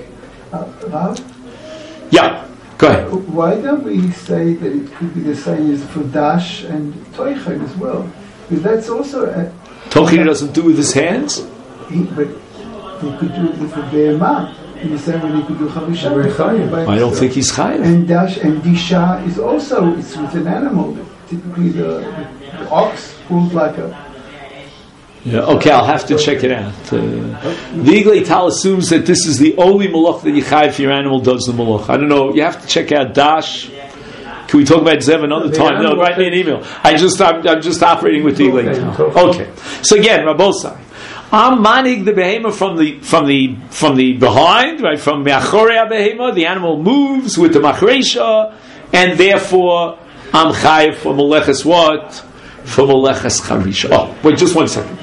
Yeah, go ahead. Why don't we say that it could be the same as for Dash and Toichin as well? Because that's also Toichin doesn't do with his hands? But he could do it with a Be'emah. In the same way he could do Chavisha. I don't think he's chayav. And Dash and Disha is also, it's with an animal. Typically the ox pulls like a... Yeah, okay, I'll have to check it out. The Iglei Tal assumes that this is the only malach that you chayav if your animal does the malach. I don't know, you have to check out Dash. Can we talk about Zev another time? No, write me an email. I'm just operating with the Iglei Tal. Okay. So again, Rabbosai, I'm manig the behema from the behind, right? From me'achorei behema, the animal moves with the machresha, and therefore I'm chayiv for meleches what? For meleches charisha. Oh, wait, just 1 second.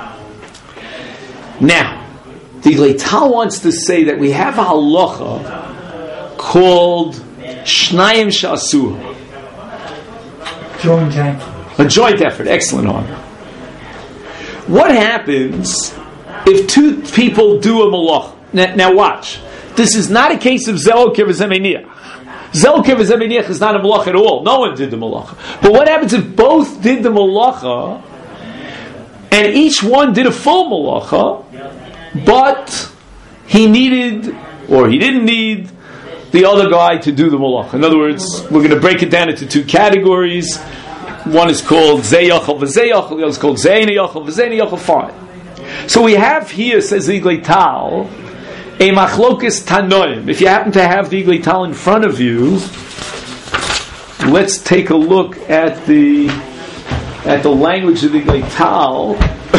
Now, the Gleital wants to say that we have a halacha called shnayim sha'asu. Joint effort. A joint effort. Excellent, on. What happens if two people do a malach? Now watch. This is not a case of zelker v'zemeniach. Zelker v'zemeniach is not a malach at all. No one did the malacha. But what happens if both did the malacha and each one did a full malacha, but he needed or he didn't need the other guy to do the malacha? In other words, we're going to break it down into 2 categories. One is called Zeyachal v'Zeyachal, the other is called Zeyneyachal v'Zeyneyachal. Fine. So we have here, says the Gleital, a machlokes tanoim. If you happen to have the Gleital in front of you, let's take a look at the language of the Gleital.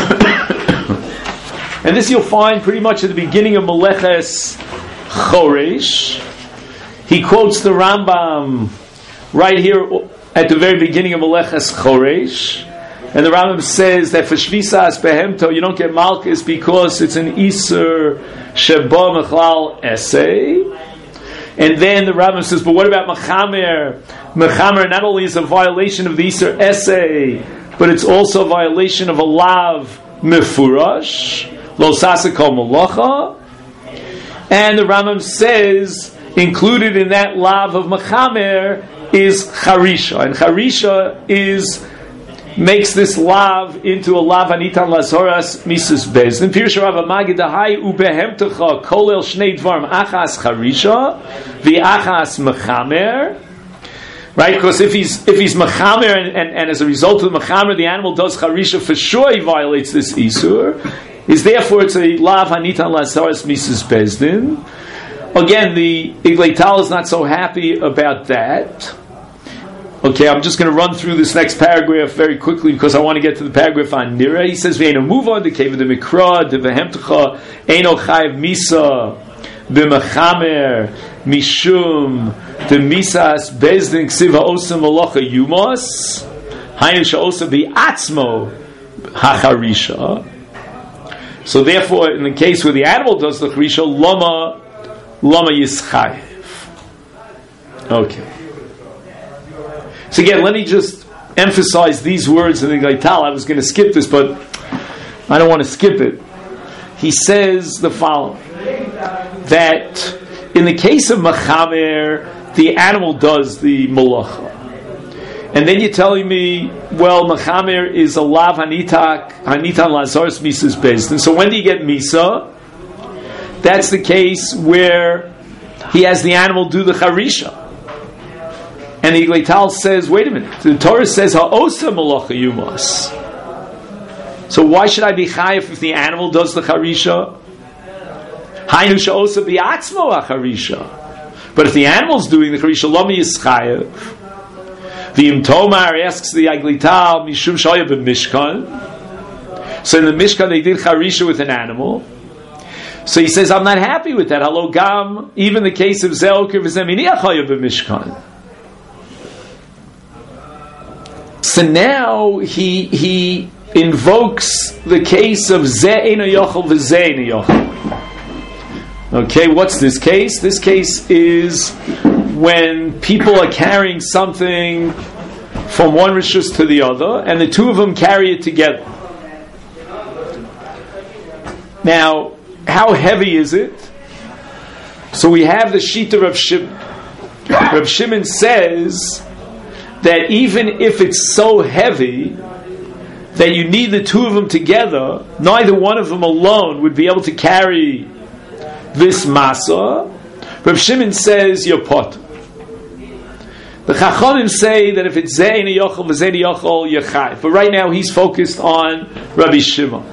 And this you'll find pretty much at the beginning of Meleches Choresh. He quotes the Rambam right here at the very beginning of Meleches Choresh, and the Rambam says that for Shvisas Behemto you don't get Malchus because it's an Iser Sheba Mechlal Essay. And then the Rambam says, but what about Mechamer? Mechamer not only is a violation of the Iser Essay, but it's also a violation of a Lav Mefurash, Lo Sasakol Malacha. And the Rambam says, included in that Lav of Mechamer is Charisha, and Charisha makes this lav into a lav anitan lazoras Mrs. Bezdin. Pirush Rav Magid Dahai ubehemtecha kolel shnei dvarim achas Charisha v'achas Mechamer. Right, because if he's Mechamer and as a result of the Mechamer the animal does Charisha, for sure he violates this Isur. Therefore it's a lav anitan lazoras Mrs. Bezdin. Again, the Gleital is not so happy about that. Okay, I'm just going to run through this next paragraph very quickly because I want to get to the paragraph on Nira. He says, "Ve'eno move on the cave of the Mikra, the vehemtecha, eno chayiv misa, b'mechamer, mishum, the misas bezdin ksiva osam malacha yumos, hainu sha'osa bi'atzmo hacharisha." So therefore, in the case where the animal does the charisha, lama yischayev. Okay. So again, let me just emphasize these words in the Gleital. I was going to skip this, but I don't want to skip it. He says the following, that in the case of Mechamer, the animal does the malacha. And then you're telling me, well, Mechamer is a lav hanitan lazaros misas bezdin. So when do you get misa? That's the case where he has the animal do the charisha. And the Gleital says, wait a minute, the Torah says, ha'osa malacha yumas. So why should I be chayiv if the animal does the charisha? Hainu sha'osa bi'atzmo ha'charisha. But if the animal's doing the charisha, lami is chayiv. The Tomar asks the Gleital, mishum shaya b'mishkan. So in the Mishkan they did charisha with an animal. So he says, I'm not happy with that. Halo gam, even the case of Zelker v'zeminiach chaya b'mishkan. So now he invokes the case of Ze'ena Yochel v'Ze'ena Yochel. Okay, what's this case? This case is when people are carrying something from one rishus to the other, and the two of them carry it together. Now, how heavy is it? So we have the Shita of Shimon. Rav Shimon says that even if it's so heavy that you need the two of them together, neither one of them alone would be able to carry this masa. Rav Shimon says you're potter. The Chachamim say that if it's Ze'ena Yochel v'Ze'ena Yochel, you're chayiv. But right now he's focused on Rabbi Shimon.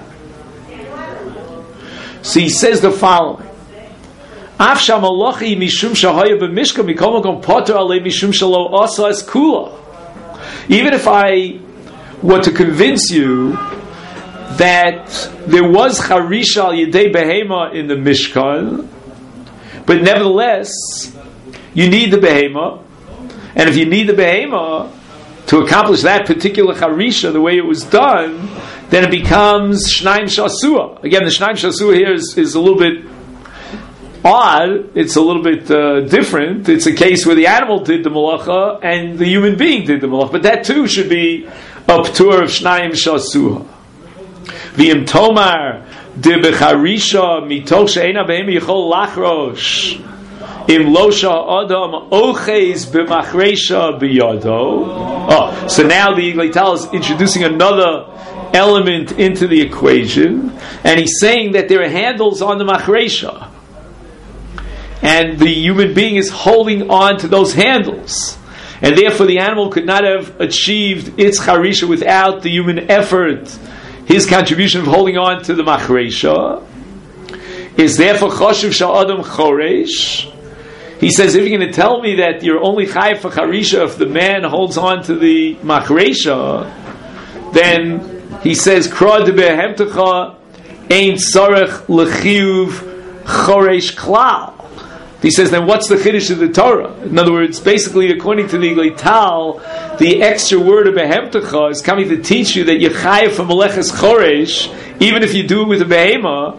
So he says the following: Af shamalochi mishum shahaya b'mishkan mikol makom potter alei mishum shalo asa es kula. Even if I were to convince you that there was charisha al yedei behema in the Mishkan, but nevertheless, you need the behema, and if you need the behema to accomplish that particular charisha the way it was done, then it becomes shnaim shasua. Again, the shnaim shasua here is a little bit odd. It's a little bit different. It's a case where the animal did the malacha and the human being did the malacha, but that too should be a p'tur of shnaim shasua. V'im tomar de becharisha mitoch she'ena behema yichol lachrosh im losha adam oches b'machresha b'yado. So now the Yiglaital is introducing another element into the equation, and he's saying that there are handles on the machresha, and the human being is holding on to those handles, and therefore the animal could not have achieved its charisha without the human effort. His contribution of holding on to the machresha is therefore choshev sha'adam choresh. He says, if you're going to tell me that you're only chayav for charisha if the man holds on to the machresha, then he says, kra de behemtecha ein tzarech lechiyuv choresh klal. He says, then what's the chiddush of the Torah? In other words, basically, according to the Yiglaital, the extra word of behemtecha is coming to teach you that you're chayav for meleches choresh, even if you do it with a behema.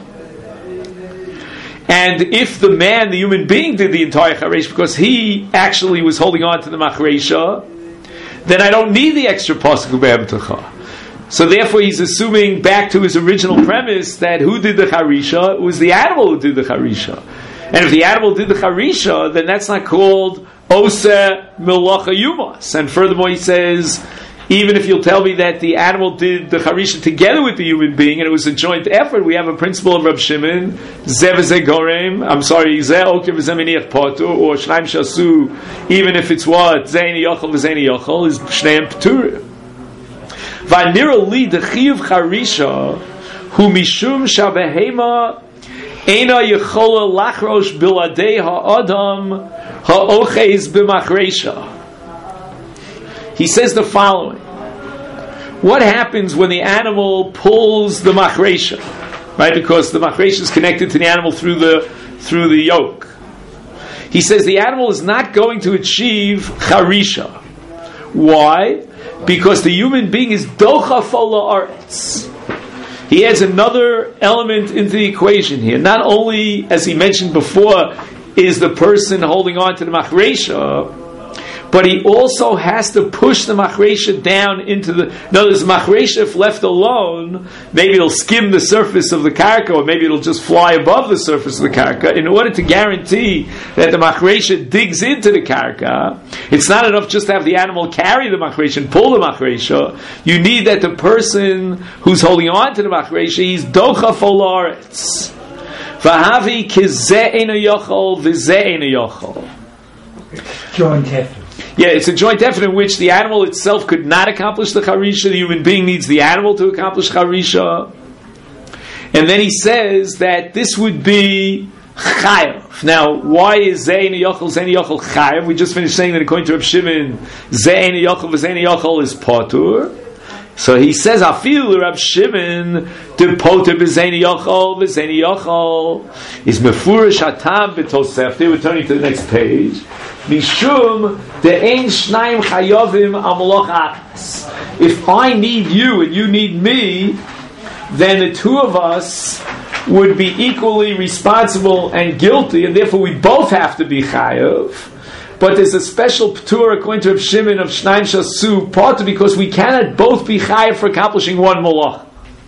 And if the man, the human being, did the entire charesh because he actually was holding on to the machresha, then I don't need the extra pasuk of behemtecha. So therefore he's assuming back to his original premise that who did the charisha? It was the animal who did the charisha. And if the animal did the charisha, then that's not called oseh melacha yumas. And furthermore he says, even if you'll tell me that the animal did the charisha together with the human being and it was a joint effort, we have a principle of Rab Shimon, zeh v'zeh gorem, zeh oker v'zeh meniach potu, or shnaim shasu, even if it's what, zeh eni yochel v'zeh eni yochel, is shneim p'turim. V'anira li d'chiyuv charisha, hu mishum shabehema, eina yechola lachrosh biladei ha'adam ha'oches b'machresha. He says the following: what happens when the animal pulls the machresha, right? Because the machresha is connected to the animal through the yoke. He says the animal is not going to achieve charisha. Why? Because the human being is docha fola aretz. He adds another element into the equation here. Not only, as he mentioned before, is the person holding on to the machresha, but he also has to push the machresha down into the... In other words, machresha, if left alone, maybe it'll skim the surface of the karka, or maybe it'll just fly above the surface of the karka. In order to guarantee that the machresha digs into the karka, it's not enough just to have the animal carry the machresha and pull the machresha. You need that the person who's holding on to the machresha, he's docha folaretz. V'havi kizeh eino yochol v'zeh eino yochol. Joint effort. Yeah, it's a joint effort in which the animal itself could not accomplish the charisha. The human being needs the animal to accomplish charisha. And then he says that this would be chayav. Now, why is zeh eino yochel chayav? We just finished saying that according to Reb Shimon, zeh eino yochel v'zeh eino yochel is patur. So he says, "Afil Rab Shimon de poter b'zeh eino yochel v'zeh eino yochel is mefurish hatam b'tosefta." We're turning to the next page. Mishum de ein shnayim chayovim al malach achas. If I need you and you need me, then the two of us would be equally responsible and guilty, and therefore we both have to be chayav. But there's a special p'tur according to Reb Shimon of shnayim shasu part because we cannot both be chayav for accomplishing one malach.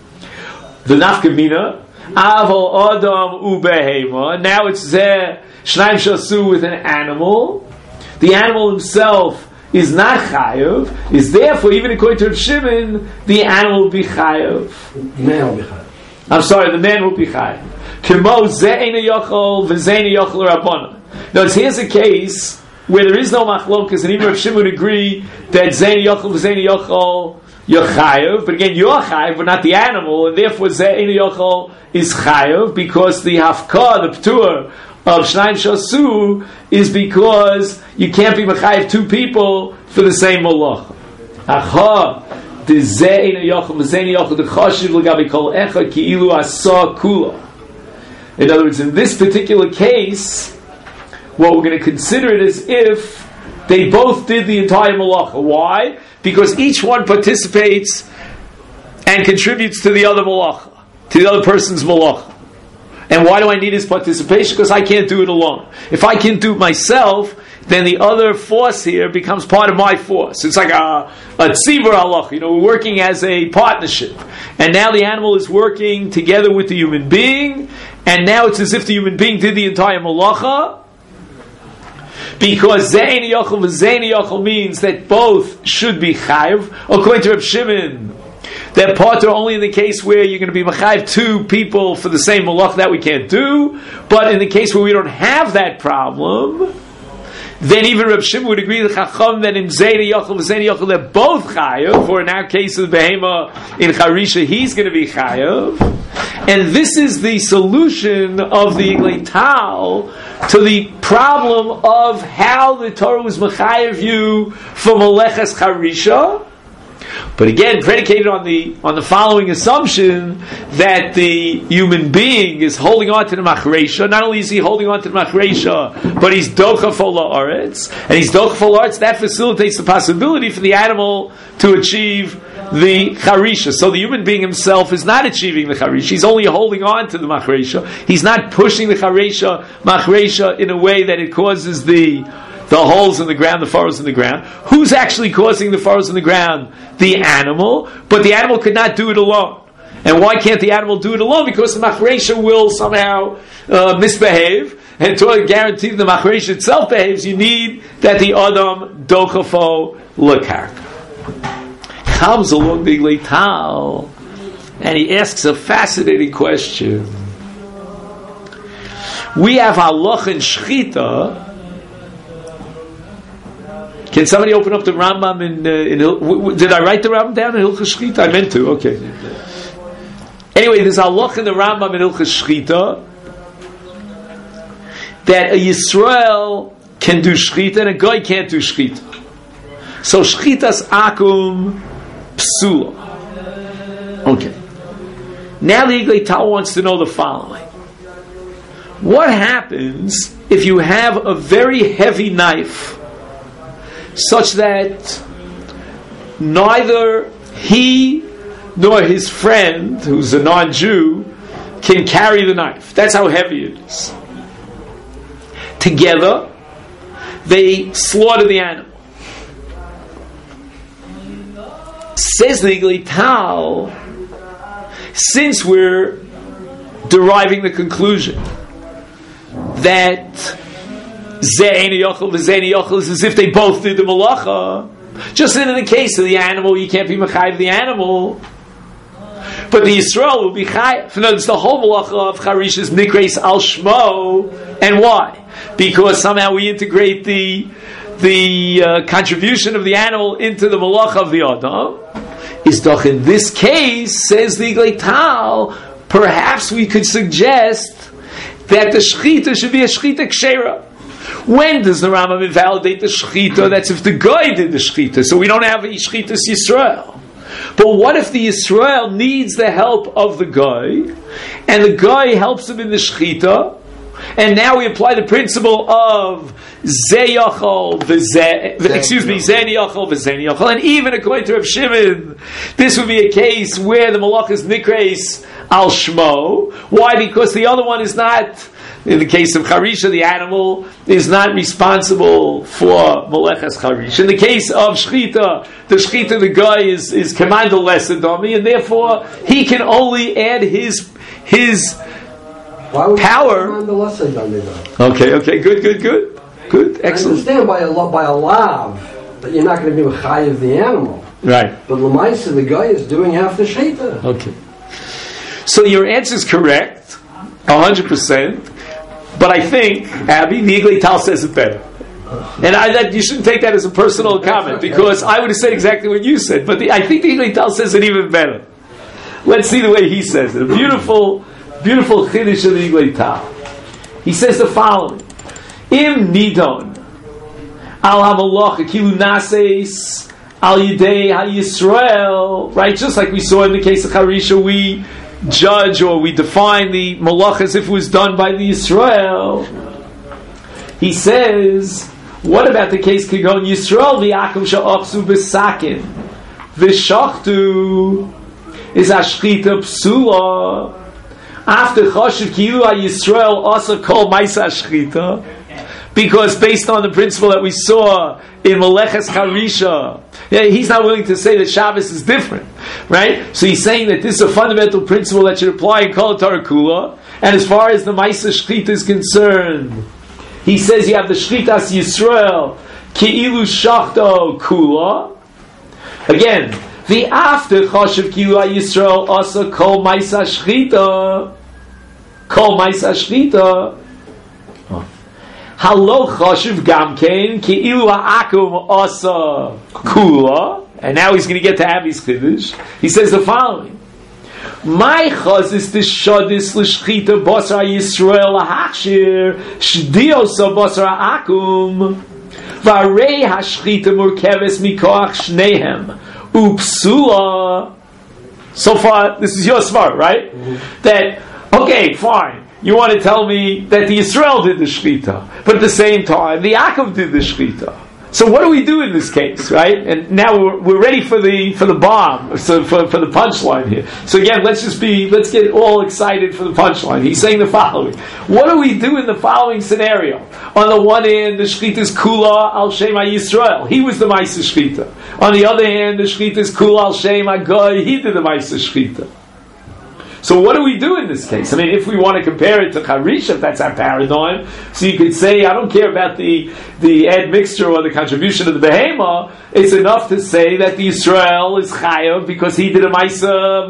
The nafkamina aval adam ubehema. Now it's there. Shnayim shasu with an animal. The animal himself is not chayav. Is therefore, even according to Reb Shimon, the animal will be chayav. The man will be chayav. I'm sorry, the man will be chayav. Kemo zeh eino yochel v'zeh eino yochel rabbanan. Now, here's a case where there is no machlokas, and even Reb Shimon would agree that zeh eino yochel v'zeh eino yochel you're chayav, but again you're chayav, but not the animal, and therefore zeh eino yochel is chayav because the hafka, the p'tur of Shnayim Shasu is because you can't be mechayiv two people for the same malach. Acha the ze'ena yochel v'ze'ena yochel the chashiv l'gabi kol echad ki ilu asa kula. In other words, in this particular case, what we're going to consider it as if they both did the entire malacha. Why? Because each one participates and contributes to the other malacha, to the other person's malacha. And why do I need his participation? Because I can't do it alone. If I can't do it myself, then the other force here becomes part of my force. It's like a tzibur halacha. We're working as a partnership. And now the animal is working together with the human being, and now it's as if the human being did the entire malacha. Because ze'eni yochel v'ze'eni yochel means that both should be chayiv. According to Reb Shimon, that pater only in the case where you're going to be machayiv two people for the same malach, that we can't do. But in the case where we don't have that problem, then even Reb Shimon would agree with Chacham that in ze'eni yochel v'ze'eni yochel they're both chayiv. For in our case of the behema in Charisha, he's going to be chayiv. And this is the solution of the Iglei Tal to the problem of how the Torah was mechayev you for Meleches Charisha. But again, predicated on the following assumption that the human being is holding on to the Machresha. Not only is he holding on to the Machresha, but he's Dochaf La'aretz. And he's Dochaf La'aretz, that facilitates the possibility for the animal to achieve the Charisha. So the human being himself is not achieving the Charisha. He's only holding on to the Machresha. He's not pushing the Machresha in a way that it causes the holes in the ground, the furrows in the ground. Who's actually causing the furrows in the ground? The animal. But the animal could not do it alone. And why can't the animal do it alone? Because the Machresha will somehow misbehave. And to guarantee the Machresha itself behaves, you need that the Adam Dochafo Lekarka. Comes along the Iglei Tal and he asks a fascinating question. We have halach and shchita. Can somebody open up the Rambam in did I write the Rambam down in Hilchos Shchita? I meant to. Okay. Anyway, there's halach in the Rambam in Hilchos Shchita that a Yisrael can do shchita and a guy can't do shchita. So shchitas akum psula. Okay. Now the Iglei Tal wants to know the following. What happens if you have a very heavy knife such that neither he nor his friend, who's a non-Jew, can carry the knife? That's how heavy it is. Together, they slaughter the animal. Says the Iglei Tal, since we're deriving the conclusion that ze'eni yochel v'ze'eni yochel is as if they both did the malacha, just in the case of the animal, you can't be mechayiv the animal, but the Yisrael will be chayiv. In other words, the whole malacha of Charish is nikreis al shmo, and why? Because somehow we integrate the contribution of the animal into the malacha of the Adam. Is doch in this case, says the Iglei Tal, perhaps we could suggest that the shechita should be a shechita kshera. When does the Rambam invalidate the shechita? That's if the guy did the shechita. So we don't have a shechitas Yisrael. But what if the Yisrael needs the help of the guy, and the guy helps him in the shechita? And now we apply the principle of zeni yochel v'zeni. And even according to Reb Shimon, this would be a case where the malach is nikreis al shmo. Why? Because the other one is not. In the case of Charisha, the animal is not responsible for Meleches Charisha. In the case of Shchita, the guy is commanded less Adami, and therefore he can only add his power. Okay, good, excellent. I understand by a lav that you're not going to be mechayiv the animal. Right. But l'maisa, the guy is doing half the Shchita. Okay. So your answer is correct, 100%. But I think, Abby, the Iglei Tal says it better. And you shouldn't take that as a personal comment, because I would have said exactly what you said. But I think the Iglei Tal says it even better. Let's see the way he says it. A beautiful chiddush of the Iglei Tal. He says the following: Im nidon al hamalacha kilu naseis Al Yidei HaYisrael, right? Just like we saw in the case of Harisha, we judge or we define the malach as if it was done by the Yisrael. He says, what about the case Kigon Yisrael v'akum sha'achsu b'sakin v'shachtu is ashchita psula after chashiv kilu Yisrael also called ma'isa ashchita, because based on the principle that we saw in Meleches Harisha, he's not willing to say that Shabbos is different, right? So he's saying that this is a fundamental principle that should apply in Kol Torah Kula. And as far as the Ma'isa Shchita is concerned, he says you have the Shchitas Yisrael Ki'ilu Shachto Kula. Again, the after Chashiv Ki'ilu Yisrael also Kol Ma'isa Shchita. Kol Ma'isa Shchita. Halo chashiv gamkein ki'ilu ha'akum asa kula. And now he's going to get to Avi's Chiddush. He says the following: My chazis tishadis l'shchita basar Yisrael lahachshir shdios basar ha'akum v'arei hashchita murkeves mikoach shnehem upsula. So far, this is your smart, right? Mm-hmm. That, okay, fine. You want to tell me that the Yisrael did the Shechita, but at the same time, the Yaakov did the Shechita. So what do we do in this case, right? And now we're ready for the bomb, so for the punchline here. So again, let's get all excited for the punchline. He's saying the following: what do we do in the following scenario? On the one hand, the Shechita is Kula al Shem Yisrael. He was the Ma'isa Shechita. On the other hand, the Shechita is Kula al Shem Agoy. He did the Ma'isa Shechita. So what do we do in this case? I mean, if we want to compare it to Harisha, if that's our paradigm, so you could say, I don't care about the admixture or the contribution of the Behema, it's enough to say that the Yisrael is Chayav because he did a Ma'isa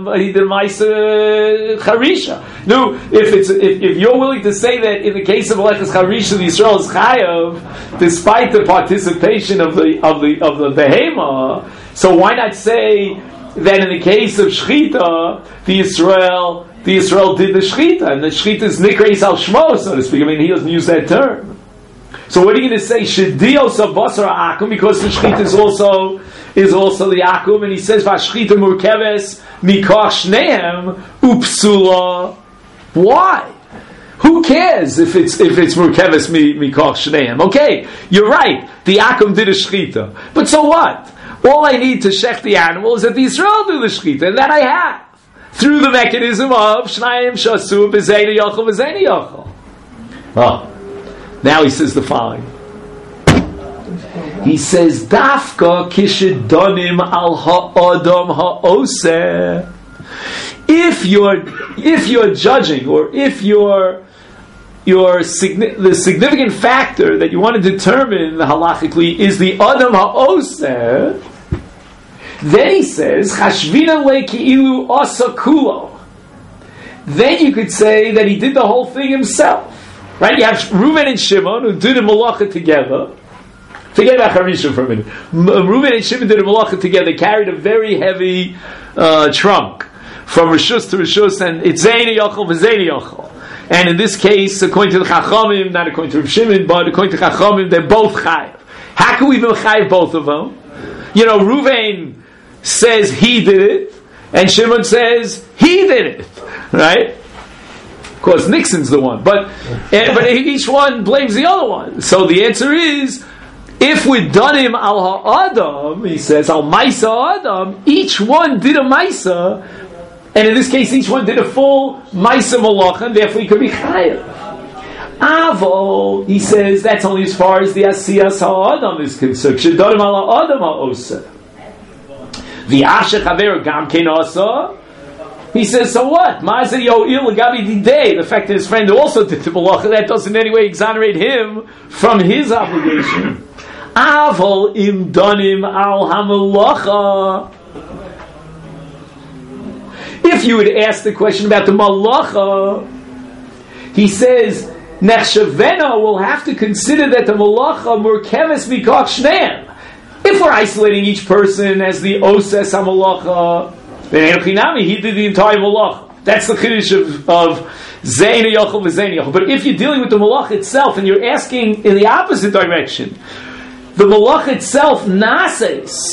Harisha. No, if you're willing to say that in the case of Meleches Harisha, the Yisrael is Chayav, despite the participation of the Behema, so why not say that in the case of Shechita, the Yisrael did the Shechita, and the Shechita is Nikreis al Shmo, so to speak. I mean, he doesn't use that term. So what are you going to say? Shedios Basar Akum, because the Shechita is also the Akum, and he says Vashchita Murkeves Mikoach Shnehem Upsula. Why? Who cares if it's Murkeves Mikoach Shnehem? Okay, you're right. The Akum did a Shechita, but so what? All I need to shech the animal is that the Yisrael do the Shechita, and that I have through the mechanism of Shnayim Shasu B'Zeini Yochel B'Zeini Yochel. Oh, now he says the following. He says, Dafka kishedonim al ha'adam ha'oseh. If you're judging, or if the significant factor that you want to determine halachically is the adam ha'oseh, then he says chashvina leki'ilu asa kulo. Then you could say that he did the whole thing himself, right? You have Reuven and Shimon who did a malacha together. Forget about Harisha for a minute. Reuven and Shimon did a malacha together. They carried a very heavy trunk from Rishus to Rishus, and it's Zeini Yochel v'Zeini Yochel. And in this case, according to the Chachamim, not according to Reb Shimon, but according to Chachamim, they're both chayav. How can we be chayav both of them? You know, Reuven says he did it, and Shimon says he did it, right? Of course, Nixon's the one, but each one blames the other one. So the answer is, if we're danim al ha'adam, he says al ma'isa adam, each one did a ma'isa. And in this case, each one did a full Maisa Malach, and therefore he could be Chayav. Avo, he says, that's only as far as the Asiyas HaAdam is concerned. Shedorim ala Adam HaOsa. V'ashe chaver gam kein asa. He says, so what? Ma'aser yo'il l'gabi didei. The fact that his friend also did the Malacha, that doesn't in any way exonerate him from his obligation. Avo im danim al ha-malacha. If you would ask the question about the malacha, he says, Nechshavena will have to consider that the malacha murkeves mikach shneim. If we're isolating each person as the oses ha-malacha, then he did the entire malacha. That's the chiddush of Zeini Yochel v'Zeini Yochel. But if you're dealing with the malacha itself and you're asking in the opposite direction, the malacha itself nases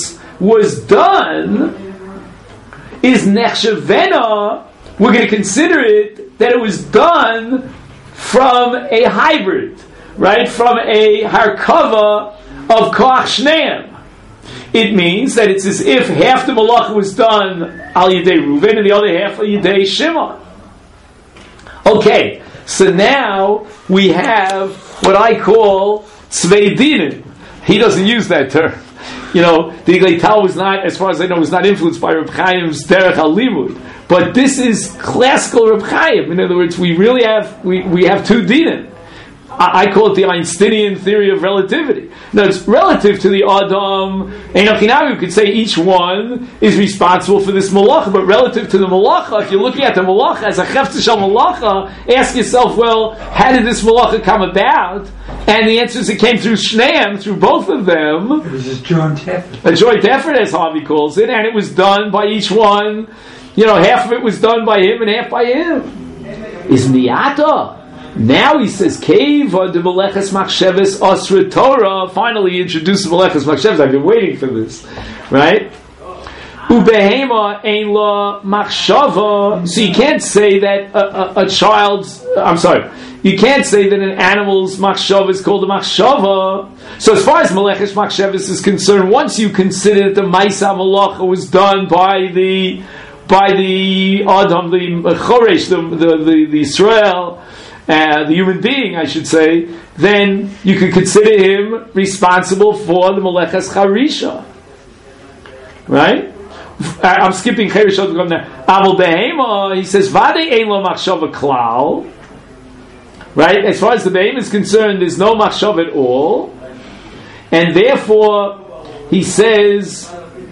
was done is nechshavena. We're going to consider it that it was done from a hybrid, right? From a harkava of koach shneim. It means that it's as if half the malacha was done al yedei Reuven and the other half al yedei Shimon. Okay, so now we have what I call tzvei dinim. He doesn't use that term. The Iglei Tal was not, as far as I know, was not influenced by Reb Chaim's derech halimud. But this is classical Reb Chaim. In other words, we really have we have two dinim. I call it the Einsteinian theory of relativity. Now, it's relative to the Adam. You could say each one is responsible for this malacha, but relative to the malacha, if you're looking at the malacha as a chefza shel malacha, ask yourself, well, how did this malacha come about? And the answer is it came through Shneim, through both of them. It was a joint effort. A joint effort, as Harvey calls it, and it was done by each one. Half of it was done by him and half by him. Is miyata. Now he says, Keva de Meleches Machsheves Osra Torah. Finally, he introduces Meleches Machsheves. I've been waiting for this, right? Ubehema ein la machshava. So you can't say that a child's. I'm sorry. You can't say that an animal's machshava is called a machshava. So as far as Meleches Machsheves is concerned, once you consider that the Maisa Malacha was done by the Adam, the Choresh, the Israel. The human being, I should say, then you could consider him responsible for the Meleches Charisha. Right? I'm skipping Charisha to go there. Aval Behema, he says, Vade ein lo machshava klal. Right? As far as the Behema is concerned, there's no machshava at all. And therefore, he says,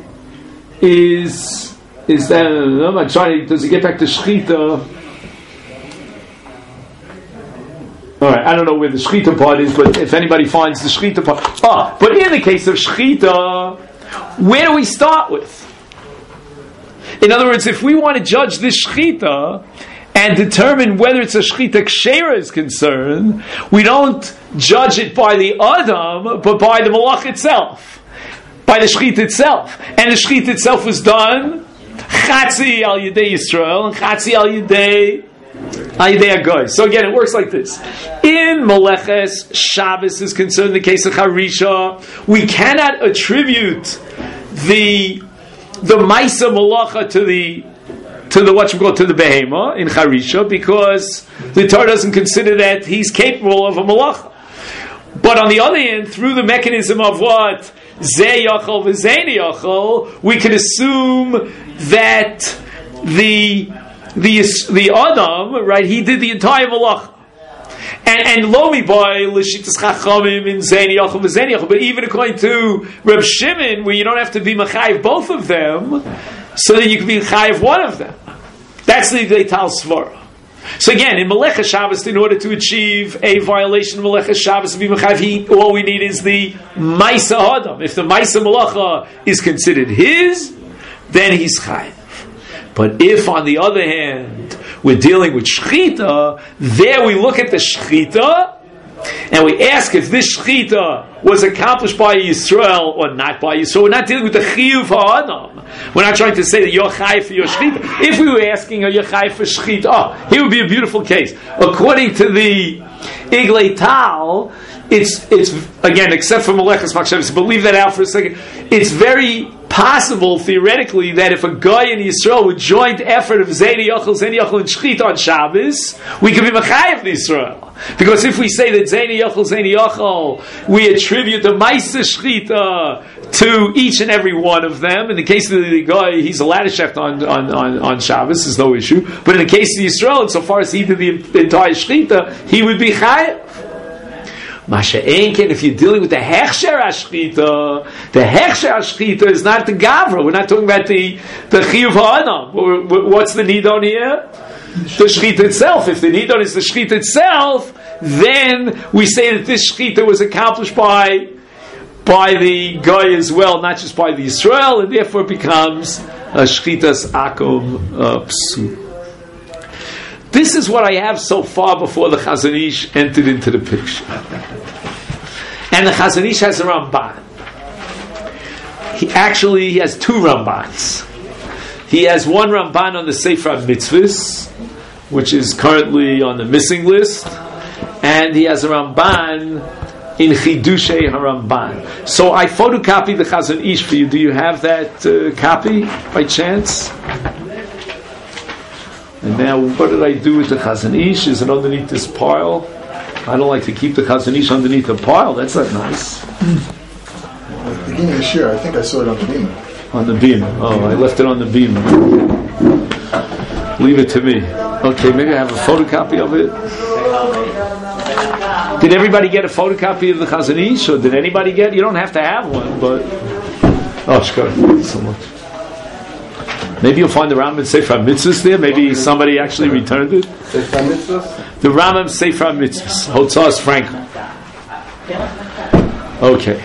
is that, I'm trying, does he get back to Shechita? All right, I don't know where the Shechita part is, but if anybody finds the Shechita part. But in the case of Shechita, where do we start with? In other words, if we want to judge this Shechita and determine whether it's a Shechita Kshera is concerned, we don't judge it by the Adam, but by the Malach itself, by the Shechita itself. And the Shechita itself was done Chatzi al Yedei Yisrael and Chatzi al Yedei So again, it works like this. In Meleches, Shabbos is concerned, the case of Harisha, we cannot attribute the Maisa Malacha to the Behema in Harisha, because the Torah doesn't consider that he's capable of a Malacha. But on the other hand, through the mechanism of what? Zeh Yachol v'Zeini Yachol, we can assume that the Adam, right, he did the entire Malach. And Lomi by L'Shitas Chachamim in Zeini Yachol v'Zeini Yachol, but even according to Reb Shimon, where you don't have to be Machayev both of them, so that you can be Machayev one of them. That's the Deital Svara. So again, in Meleches Shabbos, in order to achieve a violation of Meleches Shabbos to be Machayev, all we need is the Maisa Adam. If the Maisa Malacha is considered his, then he's Chayev. But if, on the other hand, we're dealing with Shechita, there we look at the Shechita, and we ask if this Shechita was accomplished by Yisrael or not by Yisrael. We're not dealing with the Chiyuv HaAdam. We're not trying to say that you're Chayev for your Shechita. If we were asking, are you Chayev for Shechita? Here would be a beautiful case. According to the Iglei Tal, it's again, except for Meleches Machsheves, but leave that out for a second, it's very possible, theoretically, that if a guy in Yisrael with joint effort of Zeini Yachol and Shechita on Shabbos, we could be Machayev in Yisrael. Because if we say that Zeini Yachol, we attribute the Maisa Shechita to each and every one of them. In the case of the guy, he's allowed to shecht on Shabbos, there's no issue. But in the case of Yisrael, insofar as he did the entire Shechita, he would be Chayev. Masha Einken, if you're dealing with the Hechsher HaShechita, the Hechsher HaShechita is not the Gavra. We're not talking about the Chiyuv HaAdam. What's the Nidon here? The Shechita itself. If the Nidon is the Shechita itself, then we say that this Shechita was accomplished by the guy as well, not just by the Yisrael, and therefore it becomes a Shechitas Akum Psu. This is what I have so far before the Chazon Ish entered into the picture. And the Chazon Ish has a Ramban. He has two Rambans. He has one Ramban on the Sefer Mitzvahs, which is currently on the missing list, and he has a Ramban in Chidushei HaRamban. So I photocopied the Chazon Ish for you. Do you have that copy by chance? And now, what did I do with the Chazon Ish? Is it underneath this pile? I don't like to keep the Chazon Ish underneath a pile. That's not nice. At the beginning of this year, I think I saw it on the beamer. On the beamer. Oh, I left it on the beamer. Leave it to me. Okay, maybe I have a photocopy of it. Did everybody get a photocopy of the Chazon Ish, or did anybody get? You don't have to have one, but thank you so much. Maybe you'll find the Rambam Sefer Mitzvahs there. Maybe somebody actually returned it. Sefer Mitzvahs? The Rambam Sefer Mitzvahs, Hotzas Franklin. Okay.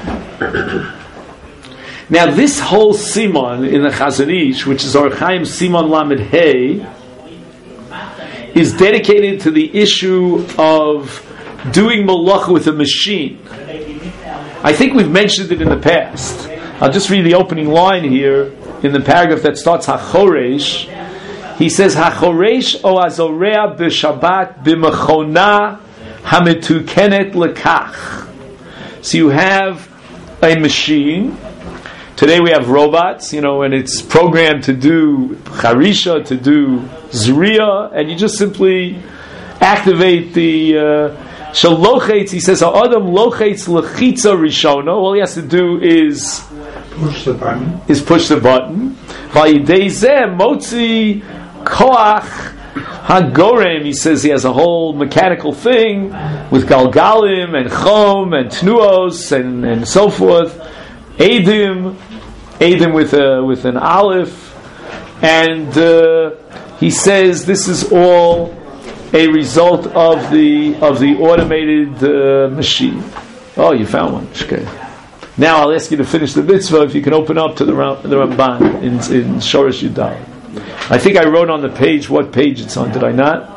Now this whole Simon in the Chazon Ish, which is Or Chaim Simon Lamed Hey, is dedicated to the issue of doing malacha with a machine. I think we've mentioned it in the past. I'll just read the opening line here in the paragraph that starts HaChoresh. He says, HaChoresh o azorea b'Shabbat b'mechona hametukenet lekach. So you have a machine. Today we have robots, and it's programmed to do charisha, to do zriya, and you just simply activate the shalochetz. He says, "Ha'adam lochetz lechitza rishona." All he has to do is push the button. Vayidei zeh motzi koach hagorem. He says he has a whole mechanical thing with galgalim and chom and tnuos and so forth. Edim with an aleph, and he says this is all a result of the automated machine. Oh, you found one. Okay. Now I'll ask you to finish the mitzvah. If you can open up to the Ramban in Shoresh Yudal. I think I wrote on the page what page it's on. Did I not?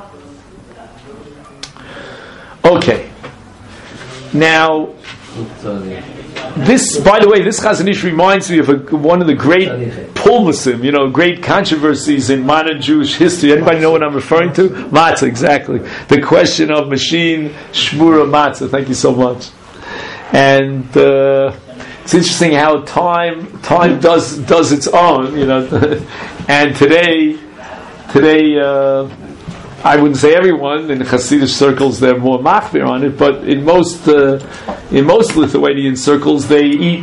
Okay. Now. This, by the way, this Chazon Ish reminds me of one of the great pulmusim, great controversies in modern Jewish history. Anybody know what I'm referring to? Matzah, exactly. The question of machine shmura matzah. Thank you so much. And it's interesting how time does its own, And today. I wouldn't say everyone in Hasidic circles they're more machmir on it, but in most Lithuanian circles they eat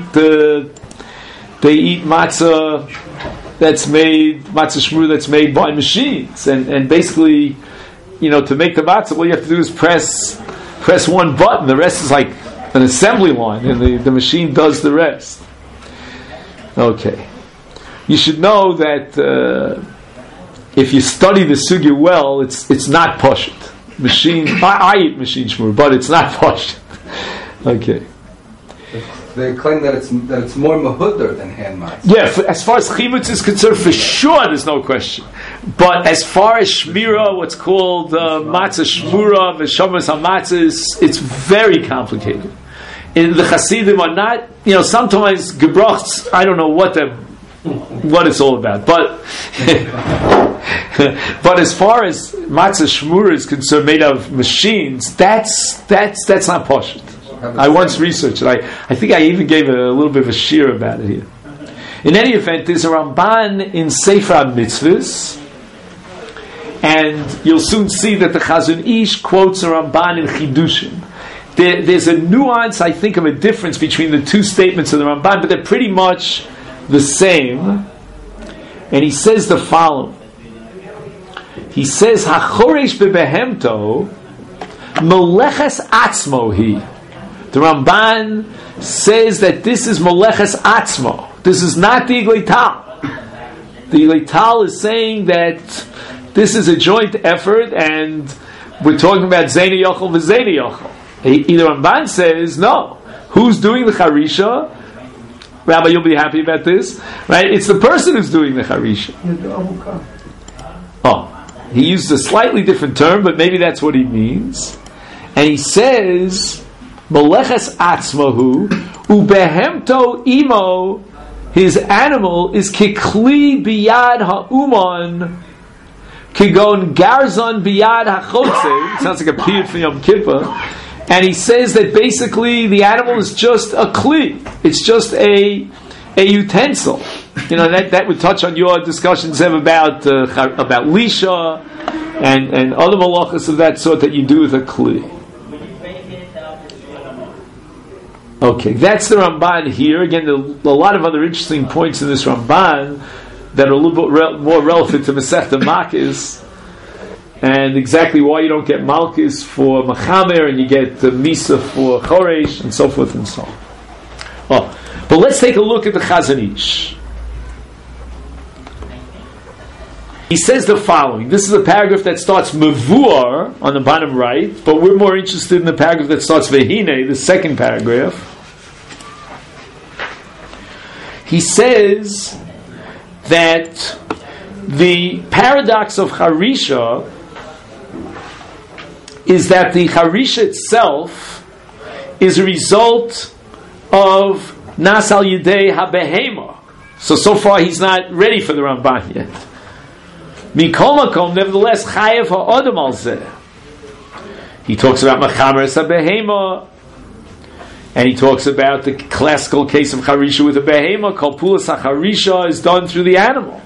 matzah matzah shmur that's made by machines, and basically, to make the matzah, all you have to do is press one button. The rest is like an assembly line, and the machine does the rest. Okay, you should know that. If you study the sugya well, it's not pashut. Machine, I eat machine shmur, but it's not pashut. Okay. They claim that it's more mahudar than hand matzah. Yeah, as far as chivutz is concerned, for sure there's no question. But as far as shmira, what's called matzah shmura, v'shamas hamatzah, it's very complicated. In the Hasidim are not, sometimes gebrachs, I don't know what it's all about, but but as far as matzah shmura is concerned, made of machines, that's not pashut. I once researched it. I think I even gave a little bit of a shir about it here. In any event, there's a Ramban in Sefer Mitzvahs, and you'll soon see that the Chazon Ish quotes a Ramban in Chidushim. There's a nuance, I think, of a difference between the two statements of the Ramban, but they're pretty much the same. And he says the following. He says, "Hachoresh bebehemto moleches atzmo hi." The Ramban says that this is moleches atzmo. This is not the Iglei Tal. The Iglei Tal is saying that this is a joint effort, and we're talking about Zeni Yochel v'Zeni Yochel. Either Ramban says, no, who's doing the charisha? Rabbi, you'll be happy about this, right? It's the person who's doing the charisha. Oh, he used a slightly different term, but maybe that's what he means. And he says, "Moleches atzmahu ubehemto imo his animal is kikli biyad ha'uman kigon garzon biyad ha'chotze. Sounds like a period for Yom Kippur. And he says that basically the animal is just a kli. It's just a utensil. You know, that would touch on your discussions about lisha and other malachas of that sort that you do with a kli. Okay, that's the Ramban here. Again, a lot of other interesting points in this Ramban that are a little bit more relevant to Masechta Makis, and exactly why you don't get Malkis for Machamer and you get Misa for Choresh, and so forth and so on. Oh, but let's take a look at the Chazon Ish. He says the following. This is a paragraph that starts Mevuar on the bottom right, but we're more interested in the paragraph that starts Vehine, the second paragraph. He says that the paradox of Harisha is that the Harisha itself is a result of Nasal Yidei HaBehema. So far he's not ready for the Ramban yet. Mikol Makom, nevertheless, Chayev HaOdam Al Zeh. He talks about Machamer HaBehema, and he talks about the classical case of Harisha with a Behema. Kol Pulas HaCharisha is done through the animal.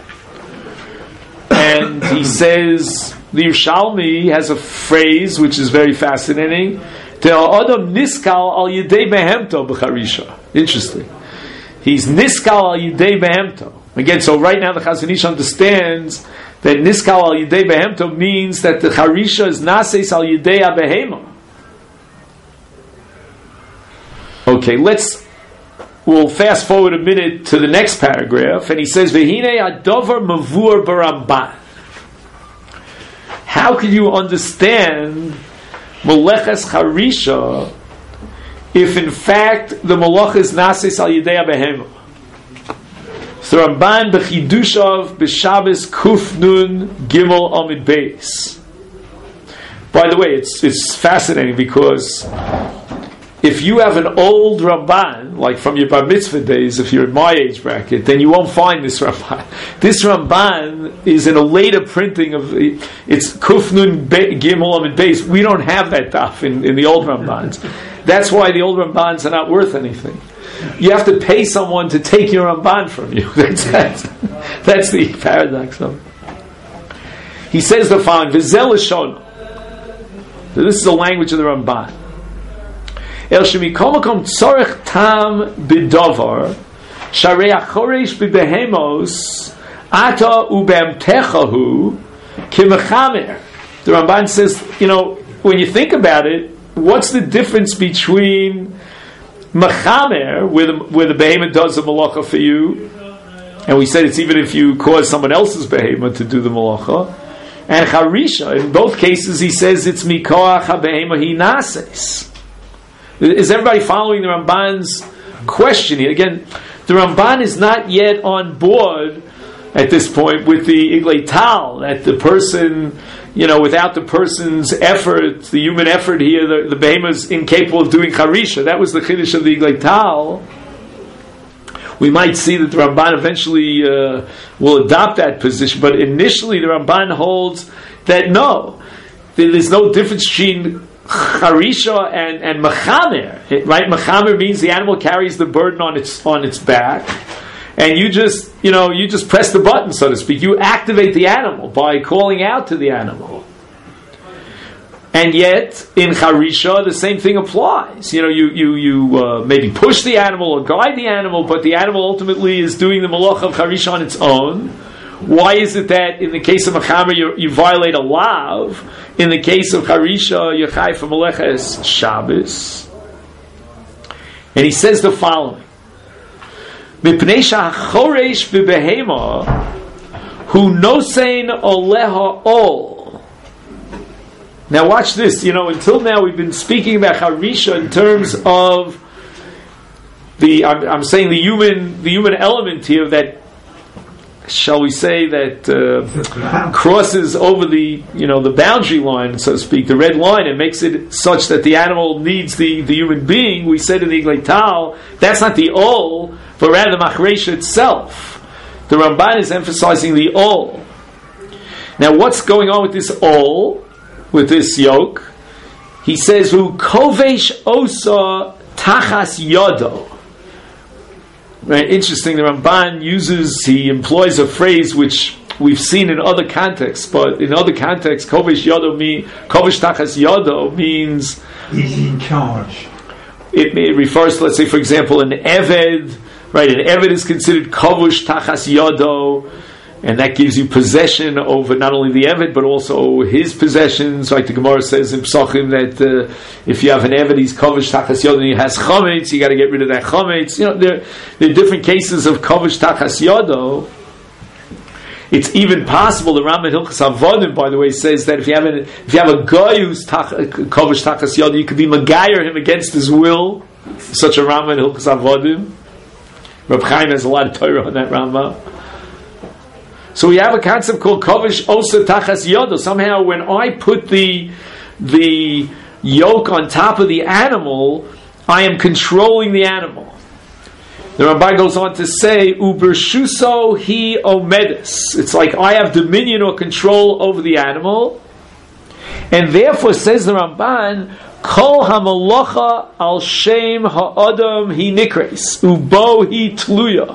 And he says, the Yerushalmi has a phrase which is very fascinating. Te'a'odam niskal al yidei behemto b'charisha. Interesting. He's niskal al yidei behemto. Again, so right now the Chazon Ish understands that niskal al yidei behemto means that the charisha is naseis al yidei behema. Okay, we'll fast forward a minute to the next paragraph, and he says, Vehine adover mavur baramban. How can you understand Meleches Harisha if in fact the Malach is Nasis al Yidei Behema? So Ramban Bechidushav B'Shabbos Kuf Nun Gimel Amid Beis. By the way, it's fascinating because if you have an old Ramban, like from your Bar Mitzvah days, if you're in my age bracket, then you won't find this Ramban. This Ramban is in a later printing of it's Kuf Nun Gimel Amid Beis. We don't have that daf in the old Rambans. That's why the old Rambans are not worth anything. You have to pay someone to take your Ramban from you. That's the paradox of it. He says the following: V'zel Lashon. This is the language of the Ramban. El shemikomakom tzorech tam bidovar sharei achoresh bibehemos ata ubemtechahu kimechamer. The Ramban says, when you think about it, what's the difference between mechamer, where the behemoth does the malacha for you, and we said it's even if you cause someone else's behemoth to do the malacha, and harisha? In both cases, he says it's mikoach ha-behemoth hi nases. Is everybody following the Ramban's question here? Again, the Ramban is not yet on board at this point with the Iglei Tal, that the person, without the person's effort, the human effort here, the behemoth is incapable of doing Harisha. That was the Chiddush of the Iglei Tal. We might see that the Ramban eventually will adopt that position, but initially the Ramban holds that no, there's no difference between Harisha and Mechamer, right? Mechamer means the animal carries the burden on its back, and you just press the button, so to speak. You activate the animal by calling out to the animal. And yet, in Harisha, the same thing applies. You maybe push the animal or guide the animal, but the animal ultimately is doing the malach of Harisha on its own. Why is it that in the case of Mechamer you violate a lav? In the case of Harisha, you're chai for Meleches Shabbos. And he says the following: Mipnei she'achoresh b'behema hu nosein oleha ol. Now watch this. Until now we've been speaking about Harisha in terms of I'm saying the human element here, that shall we say, that crosses over the boundary line, so to speak, the red line, and makes it such that the animal needs the human being, we said in the Iglei Tal, that's not the ol, but rather the machresha itself. The Ramban is emphasizing the ol. Now, what's going on with this ol, with this yoke? He says, "Hu kovesh osa tachas yodo." Right? Interesting. The Ramban he employs a phrase which we've seen in other contexts, but in other kovesh tachas yodo means he's in charge. It refers to, let's say, for example, an eved. Right, an eved is considered kovesh tachas yodo, and that gives you possession over not only the eved but also his possessions. Like the Gemara says in Psachim that if you have an eved, he's kovesh tachas yodo, and he has chametz, you got to get rid of that chametz. There are different cases of kovesh tachas yodo. It's even possible. The Rambam in Hilchos Avodim, by the way, says that if you have a guy who's kovesh tachas yodo, you could be magayer him against his will. Such a Rambam in Hilchos Avodim. Reb Chaim has a lot of Torah on that Rambam. So we have a concept called kovesh osa tachas yodo. Somehow, when I put the yoke on top of the animal, I am controlling the animal. The Rabbi goes on to say, "Ubershuso hi omedis." It's like I have dominion or control over the animal, and therefore, says the Ramban, "Kol hamalocha al shem ha'adam hi nikres ubo hi tluya."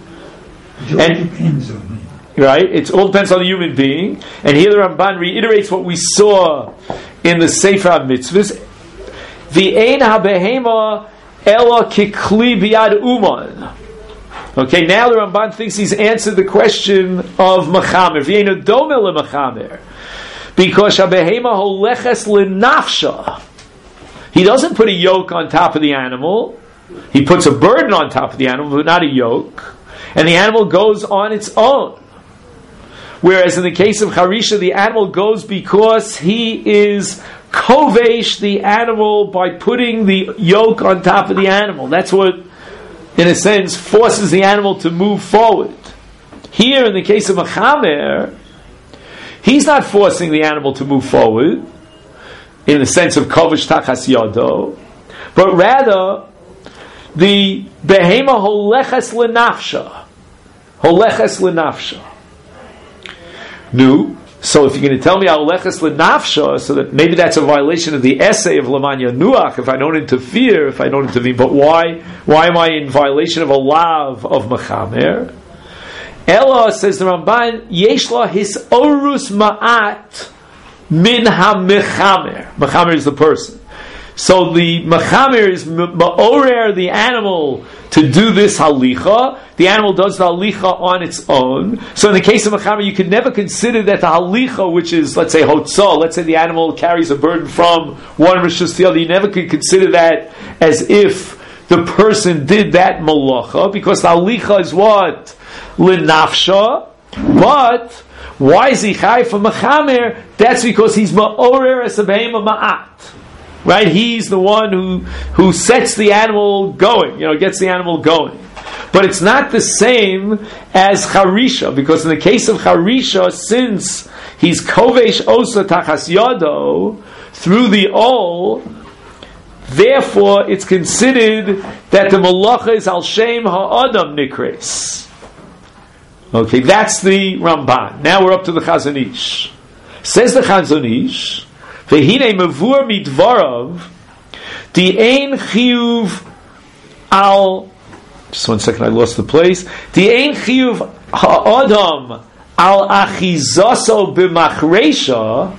It depends on me. Right? It all depends on the human being. And here the Ramban reiterates what we saw in the Sefer HaMitzvahs. V'ein ha'behema ela kikli biyad uman. Okay, now the Ramban thinks he's answered the question of Mechamer. V'ein adome le'Mechamer. Because ha'behema holeches le'nafsha. He doesn't put a yoke on top of the animal. He puts a burden on top of the animal, but not a yoke. And the animal goes on its own. Whereas in the case of Harisha, the animal goes because he is kovesh the animal by putting the yoke on top of the animal. That's what, in a sense, forces the animal to move forward. Here, in the case of Mechamer, he's not forcing the animal to move forward, in the sense of kovesh tachas yodo, but rather the behema holeches lenafsha. Holeches lenafsha. No. So if you're going to tell me holeches lenafsha, so that maybe that's a violation of the essay of Laman Yanuach, if I don't interfere, but why am I in violation of a lav of Mechamer? Ella, says the Ramban, yeshla his orus ma'at min ha-mechamer. Mechamer is the person. So the mechamer is ma'orer the animal to do this halicha. The animal does the halicha on its own. So in the case of mechamer, you could never consider that the halicha, which is, let's say, hotzah, let's say the animal carries a burden from one rishus to the other, you never could consider that as if the person did that malacha, because the halicha is what? Linafsha. But why is he chai for mechamer? That's because he's ma'orer as a behema ma'at. Right? He's the one who sets the animal going, gets the animal going. But it's not the same as Harisha, because in the case of Harisha, since he's kovesh osa tachas yodo through the ol, therefore it's considered that the malacha is al shem ha'adam nikres. Okay, that's the Ramban. Now we're up to the Chazon Ish. Says the Chazon Ish, V'hinei mevur midvarav, di ein chiyuv al. Just 1 second, I lost the place. Di ein chiyuv ha'adam al achizaso b'machresha.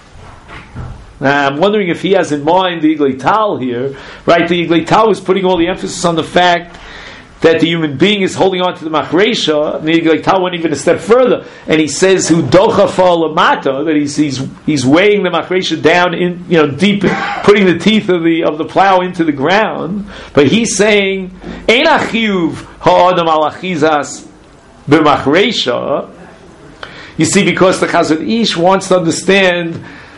Now, I'm wondering if he has in mind the Iglei Tal here. Right, the Iglei Tal was putting all the emphasis on the fact that the human being is holding on to the machresha. The Iglei Tal went even a step further, and he says, "Hu dochafa lamata," that he's weighing the machresha down in deep, putting the teeth of the plow into the ground. But he's saying, "Ein achiyuv ha'adam al achizas b'machresha." You see, because the Chazon Ish wants to understand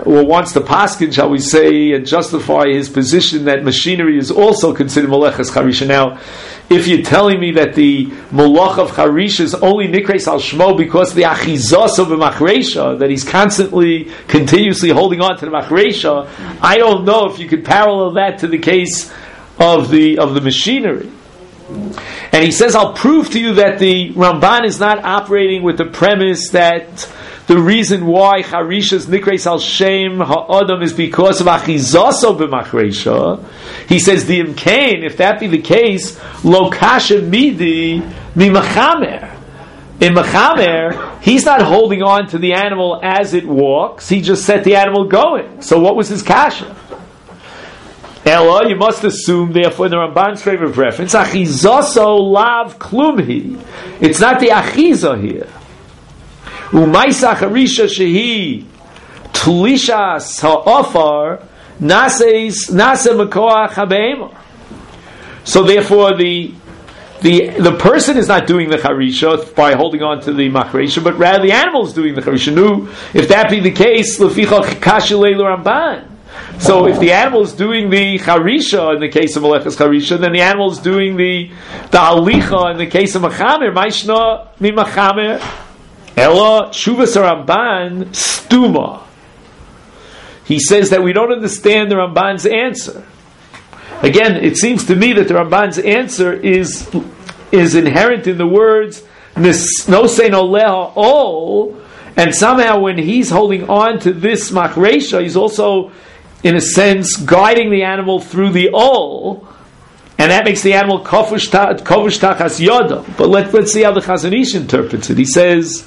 or wants to paskin, shall we say, and justify his position that machinery is also considered Meleches Charisha. Now, if you're telling me that the Malach of Charisha is only Nikres al Shmo because of the Achizos of the Machresha, that he's continuously holding on to the Machresha, I don't know if you could parallel that to the case of the machinery. And he says, I'll prove to you that the Ramban is not operating with the premise that the reason why Charisha's Nikres al Shem Ha'adam is because of Achizaso b'Machresha. He says, the Imkain, if that be the case, Lo Kasha Midi Mimachamer. In Machamer, he's not holding on to the animal as it walks, he just set the animal going. So what was his Kasha? Ella, you must assume, therefore, in the Ramban's frame of reference, Achizaso lav klumhi. It's not the Achiza here. Umaisa Charisha shehi tlishas ha'ofar nase mekoach habeima. So therefore, the person is not doing the Charisha by holding on to the Machresha, but rather the animal is doing the Charisha. Nu, if that be the case, lefichach kashilei Ramban. So if the animal is doing the Charisha in the case of Meleches Charisha, then the animal is doing the Halicha in the case of Machamer. Maishna mi Machamer Ella Shuvas Ramban Stuma. He says that we don't understand the Ramban's answer. Again, it seems to me that the Ramban's answer is inherent in the words no say no leha ol, and somehow when he's holding on to this Machresha, he's also, in a sense, guiding the animal through the ol, and that makes the animal kovush tachas yoda. But let's see how the Chazon Ish interprets it. He says,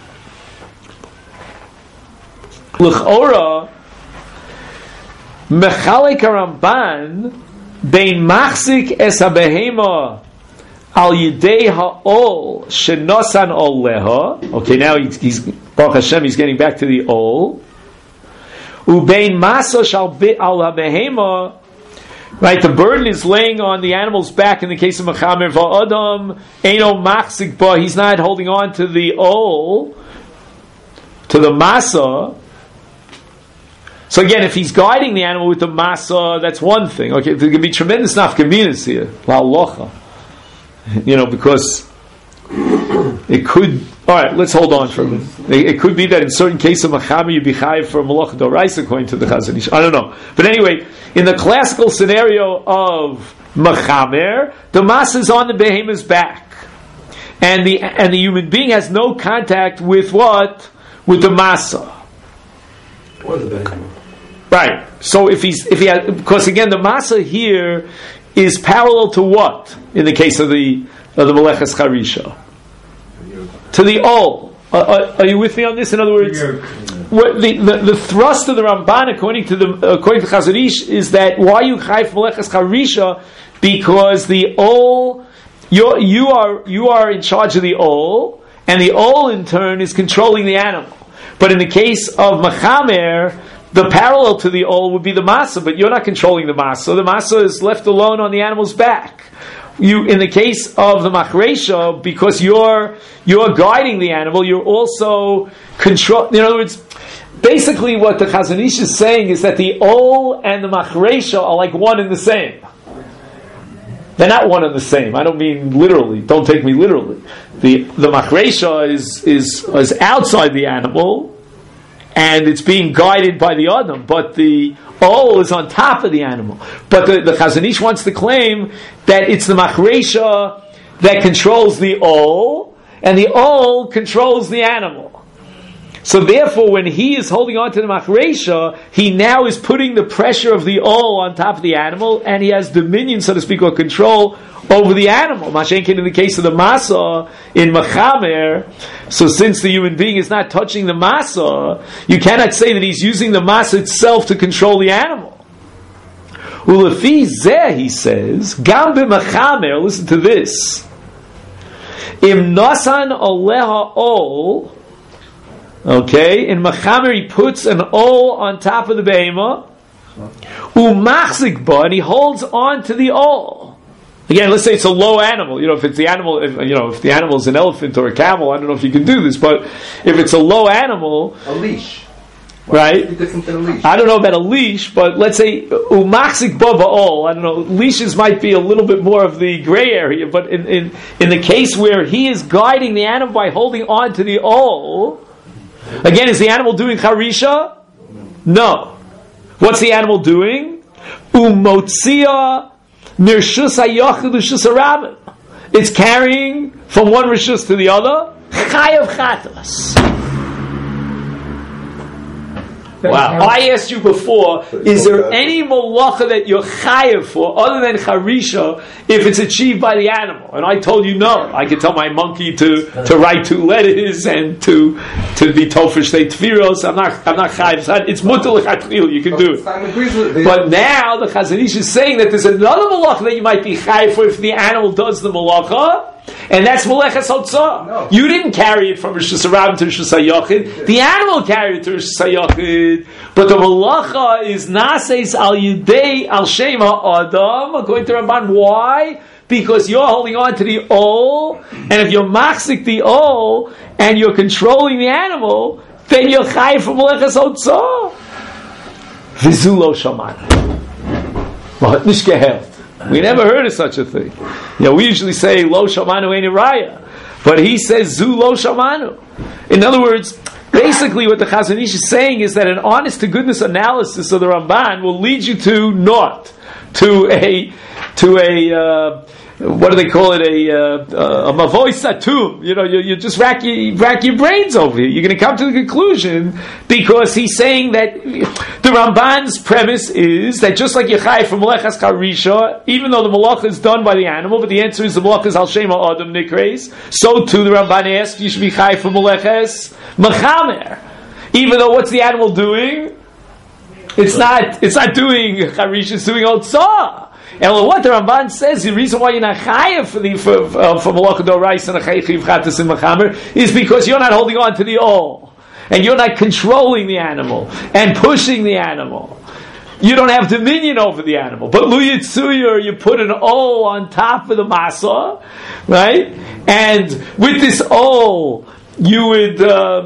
l'chora mechalek Ramban bein machzik es habehema al yidei ha'ol shenosan ol leha. Okay, now he's Baruch Hashem, he's getting back to the ol. Ubein maso shal bit al habehema. Right, the burden is laying on the animal's back in the case of Mechamer va'adam eino machzik ba. He's not holding on to the ol, to the masa. So again, if he's guiding the animal with the masa, that's one thing. Okay, there can be tremendous nafkaminas here, la'alocha. Because it could. All right, let's hold on for a minute. It could be that in certain cases of Machamer you'd be chayiv for Malach Dorais according to the Chazon Ish. I don't know, but anyway, in the classical scenario of Machamer, the masa is on the behemoth's back, and the human being has no contact with what? With the masa. Or the behemoth. Right. So if he has, because again the masa here is parallel to what in the case of the Meleches Charisha? To the ol. Are you with me on this? In other words, what the thrust of the Ramban according to Chazon Ish is that why you chayv Meleches Charisha, because the ol, you are in charge of the ol, and the ol in turn is controlling the animal. But in the case of Machamer, the parallel to the ol would be the masa, but you're not controlling the masa. The masa is left alone on the animal's back. You, in the case of the Machresha, because you're guiding the animal, you're also control. In other words, basically what the Chazon Ish is saying is that the ol and the Machresha are like one and the same. They're not one and the same. I don't mean literally. Don't take me literally. The Machresha is outside the animal, and it's being guided by the Adam, but the ol is on top of the animal. But the Chazon Ish wants to claim that it's the Machresha that controls the ol, and the ol controls the animal. So therefore, when he is holding on to the Machresha, he now is putting the pressure of the ol on top of the animal, and he has dominion, so to speak, or control over the animal. Mashenkin in the case of the masa in Machamer, so since the human being is not touching the masa, you cannot say that he's using the masa itself to control the animal. Ulefi zeh, he says, gam b'Machamer, listen to this, im nasan oleha ol. Okay, in Machamer he puts an ol on top of the behema, umachzik ba, and he holds on to the ol. Again, let's say it's a low animal. If it's the animal, if the animal is an elephant or a camel, I don't know if you can do this, but if it's a low animal, a leash. right? Different than a leash. I don't know about a leash, but let's say umachzik ba ba'ol. I don't know. Leashes might be a little bit more of the gray area, but in the case where he is guiding the animal by holding on to the ol, again, is the animal doing charisha? No. What's the animal doing? Umotzia nirshus hayochid l'shus harabim. It's carrying from one rishus to the other. Chayav chatos. Wow. I asked you before, is there any malacha that you're chayav for other than charisha if it's achieved by the animal? And I told you no. I could tell my monkey to write 2 letters and to be tofer shtei tfiros. I'm not chayav. It's mutal lechatchil. You can do it. But now the Chazon Ish is saying that there's another malacha that you might be chayav for if the animal does the malacha. And that's Meleches Hotzah. No. You didn't carry it from Rishus Harabim to Rishus HaYochid. The animal carried it to Rishus HaYochid. But the Malacha is Naseis Al Yudei Al Shem HaAdam, according to Ramban. Why? Because you're holding on to the ol, and if you're machzik the ol, and you're controlling the animal, then you're chayiv from Meleches Hotzah. V'zu lo shaman. Nish gehelt. We never heard of such a thing. We usually say lo shamanu ein raya, but he says zu lo shamanu. In other words, basically what the Chazon Ish is saying is that an honest to goodness analysis of the Ramban will lead you to naught, to a what do they call it, a mavoy satum. You just rack your brains over here. You're going to come to the conclusion because he's saying that the Ramban's premise is that just like Yechai from Melechas Charisha, even though the malacha is done by the animal, but the answer is the malacha is Al Shem HaAdam Nikreis, so too the Ramban asks you should be Chai from Melechas Mechamer. Even though what's the animal doing? It's not doing Charisha, it's doing Otzah. And what the Ramban says, the reason why you're not chayav for malacha d'oraisa and a chayiv chatas in mechamer is because you're not holding on to the ol, and you're not controlling the animal and pushing the animal. You don't have dominion over the animal. But lu yitzuyur, you put an ol on top of the masa, right? And with this ol, you would.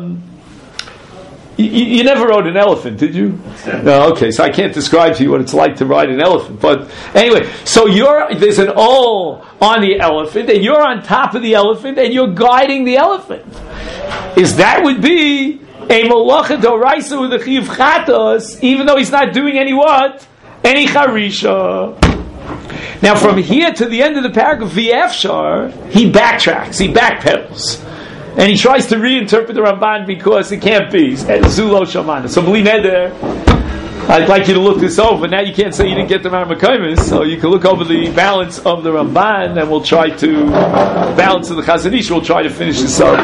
You never rode an elephant, did you? No, okay, so I can't describe to you what it's like to ride an elephant. But anyway, so there's an ol on the elephant, and you're on top of the elephant, and you're guiding the elephant. That would be a malacha d'oraisa with a chiyuv chatos, even though he's not doing any charisha. Now from here to the end of the paragraph, v'efshar, he backtracks, he backpedals. And he tries to reinterpret the Ramban because it can't be. Zulo Shamana. So, Bli Neder, I'd like you to look this over. Now you can't say you didn't get the Marmakaimis, so you can look over the balance of the Ramban, and we'll try to balance of the Chazon Ish. We'll try to finish this up.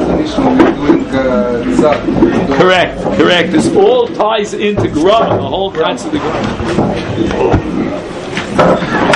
Correct. This all ties into Grama, the whole concept of Grama.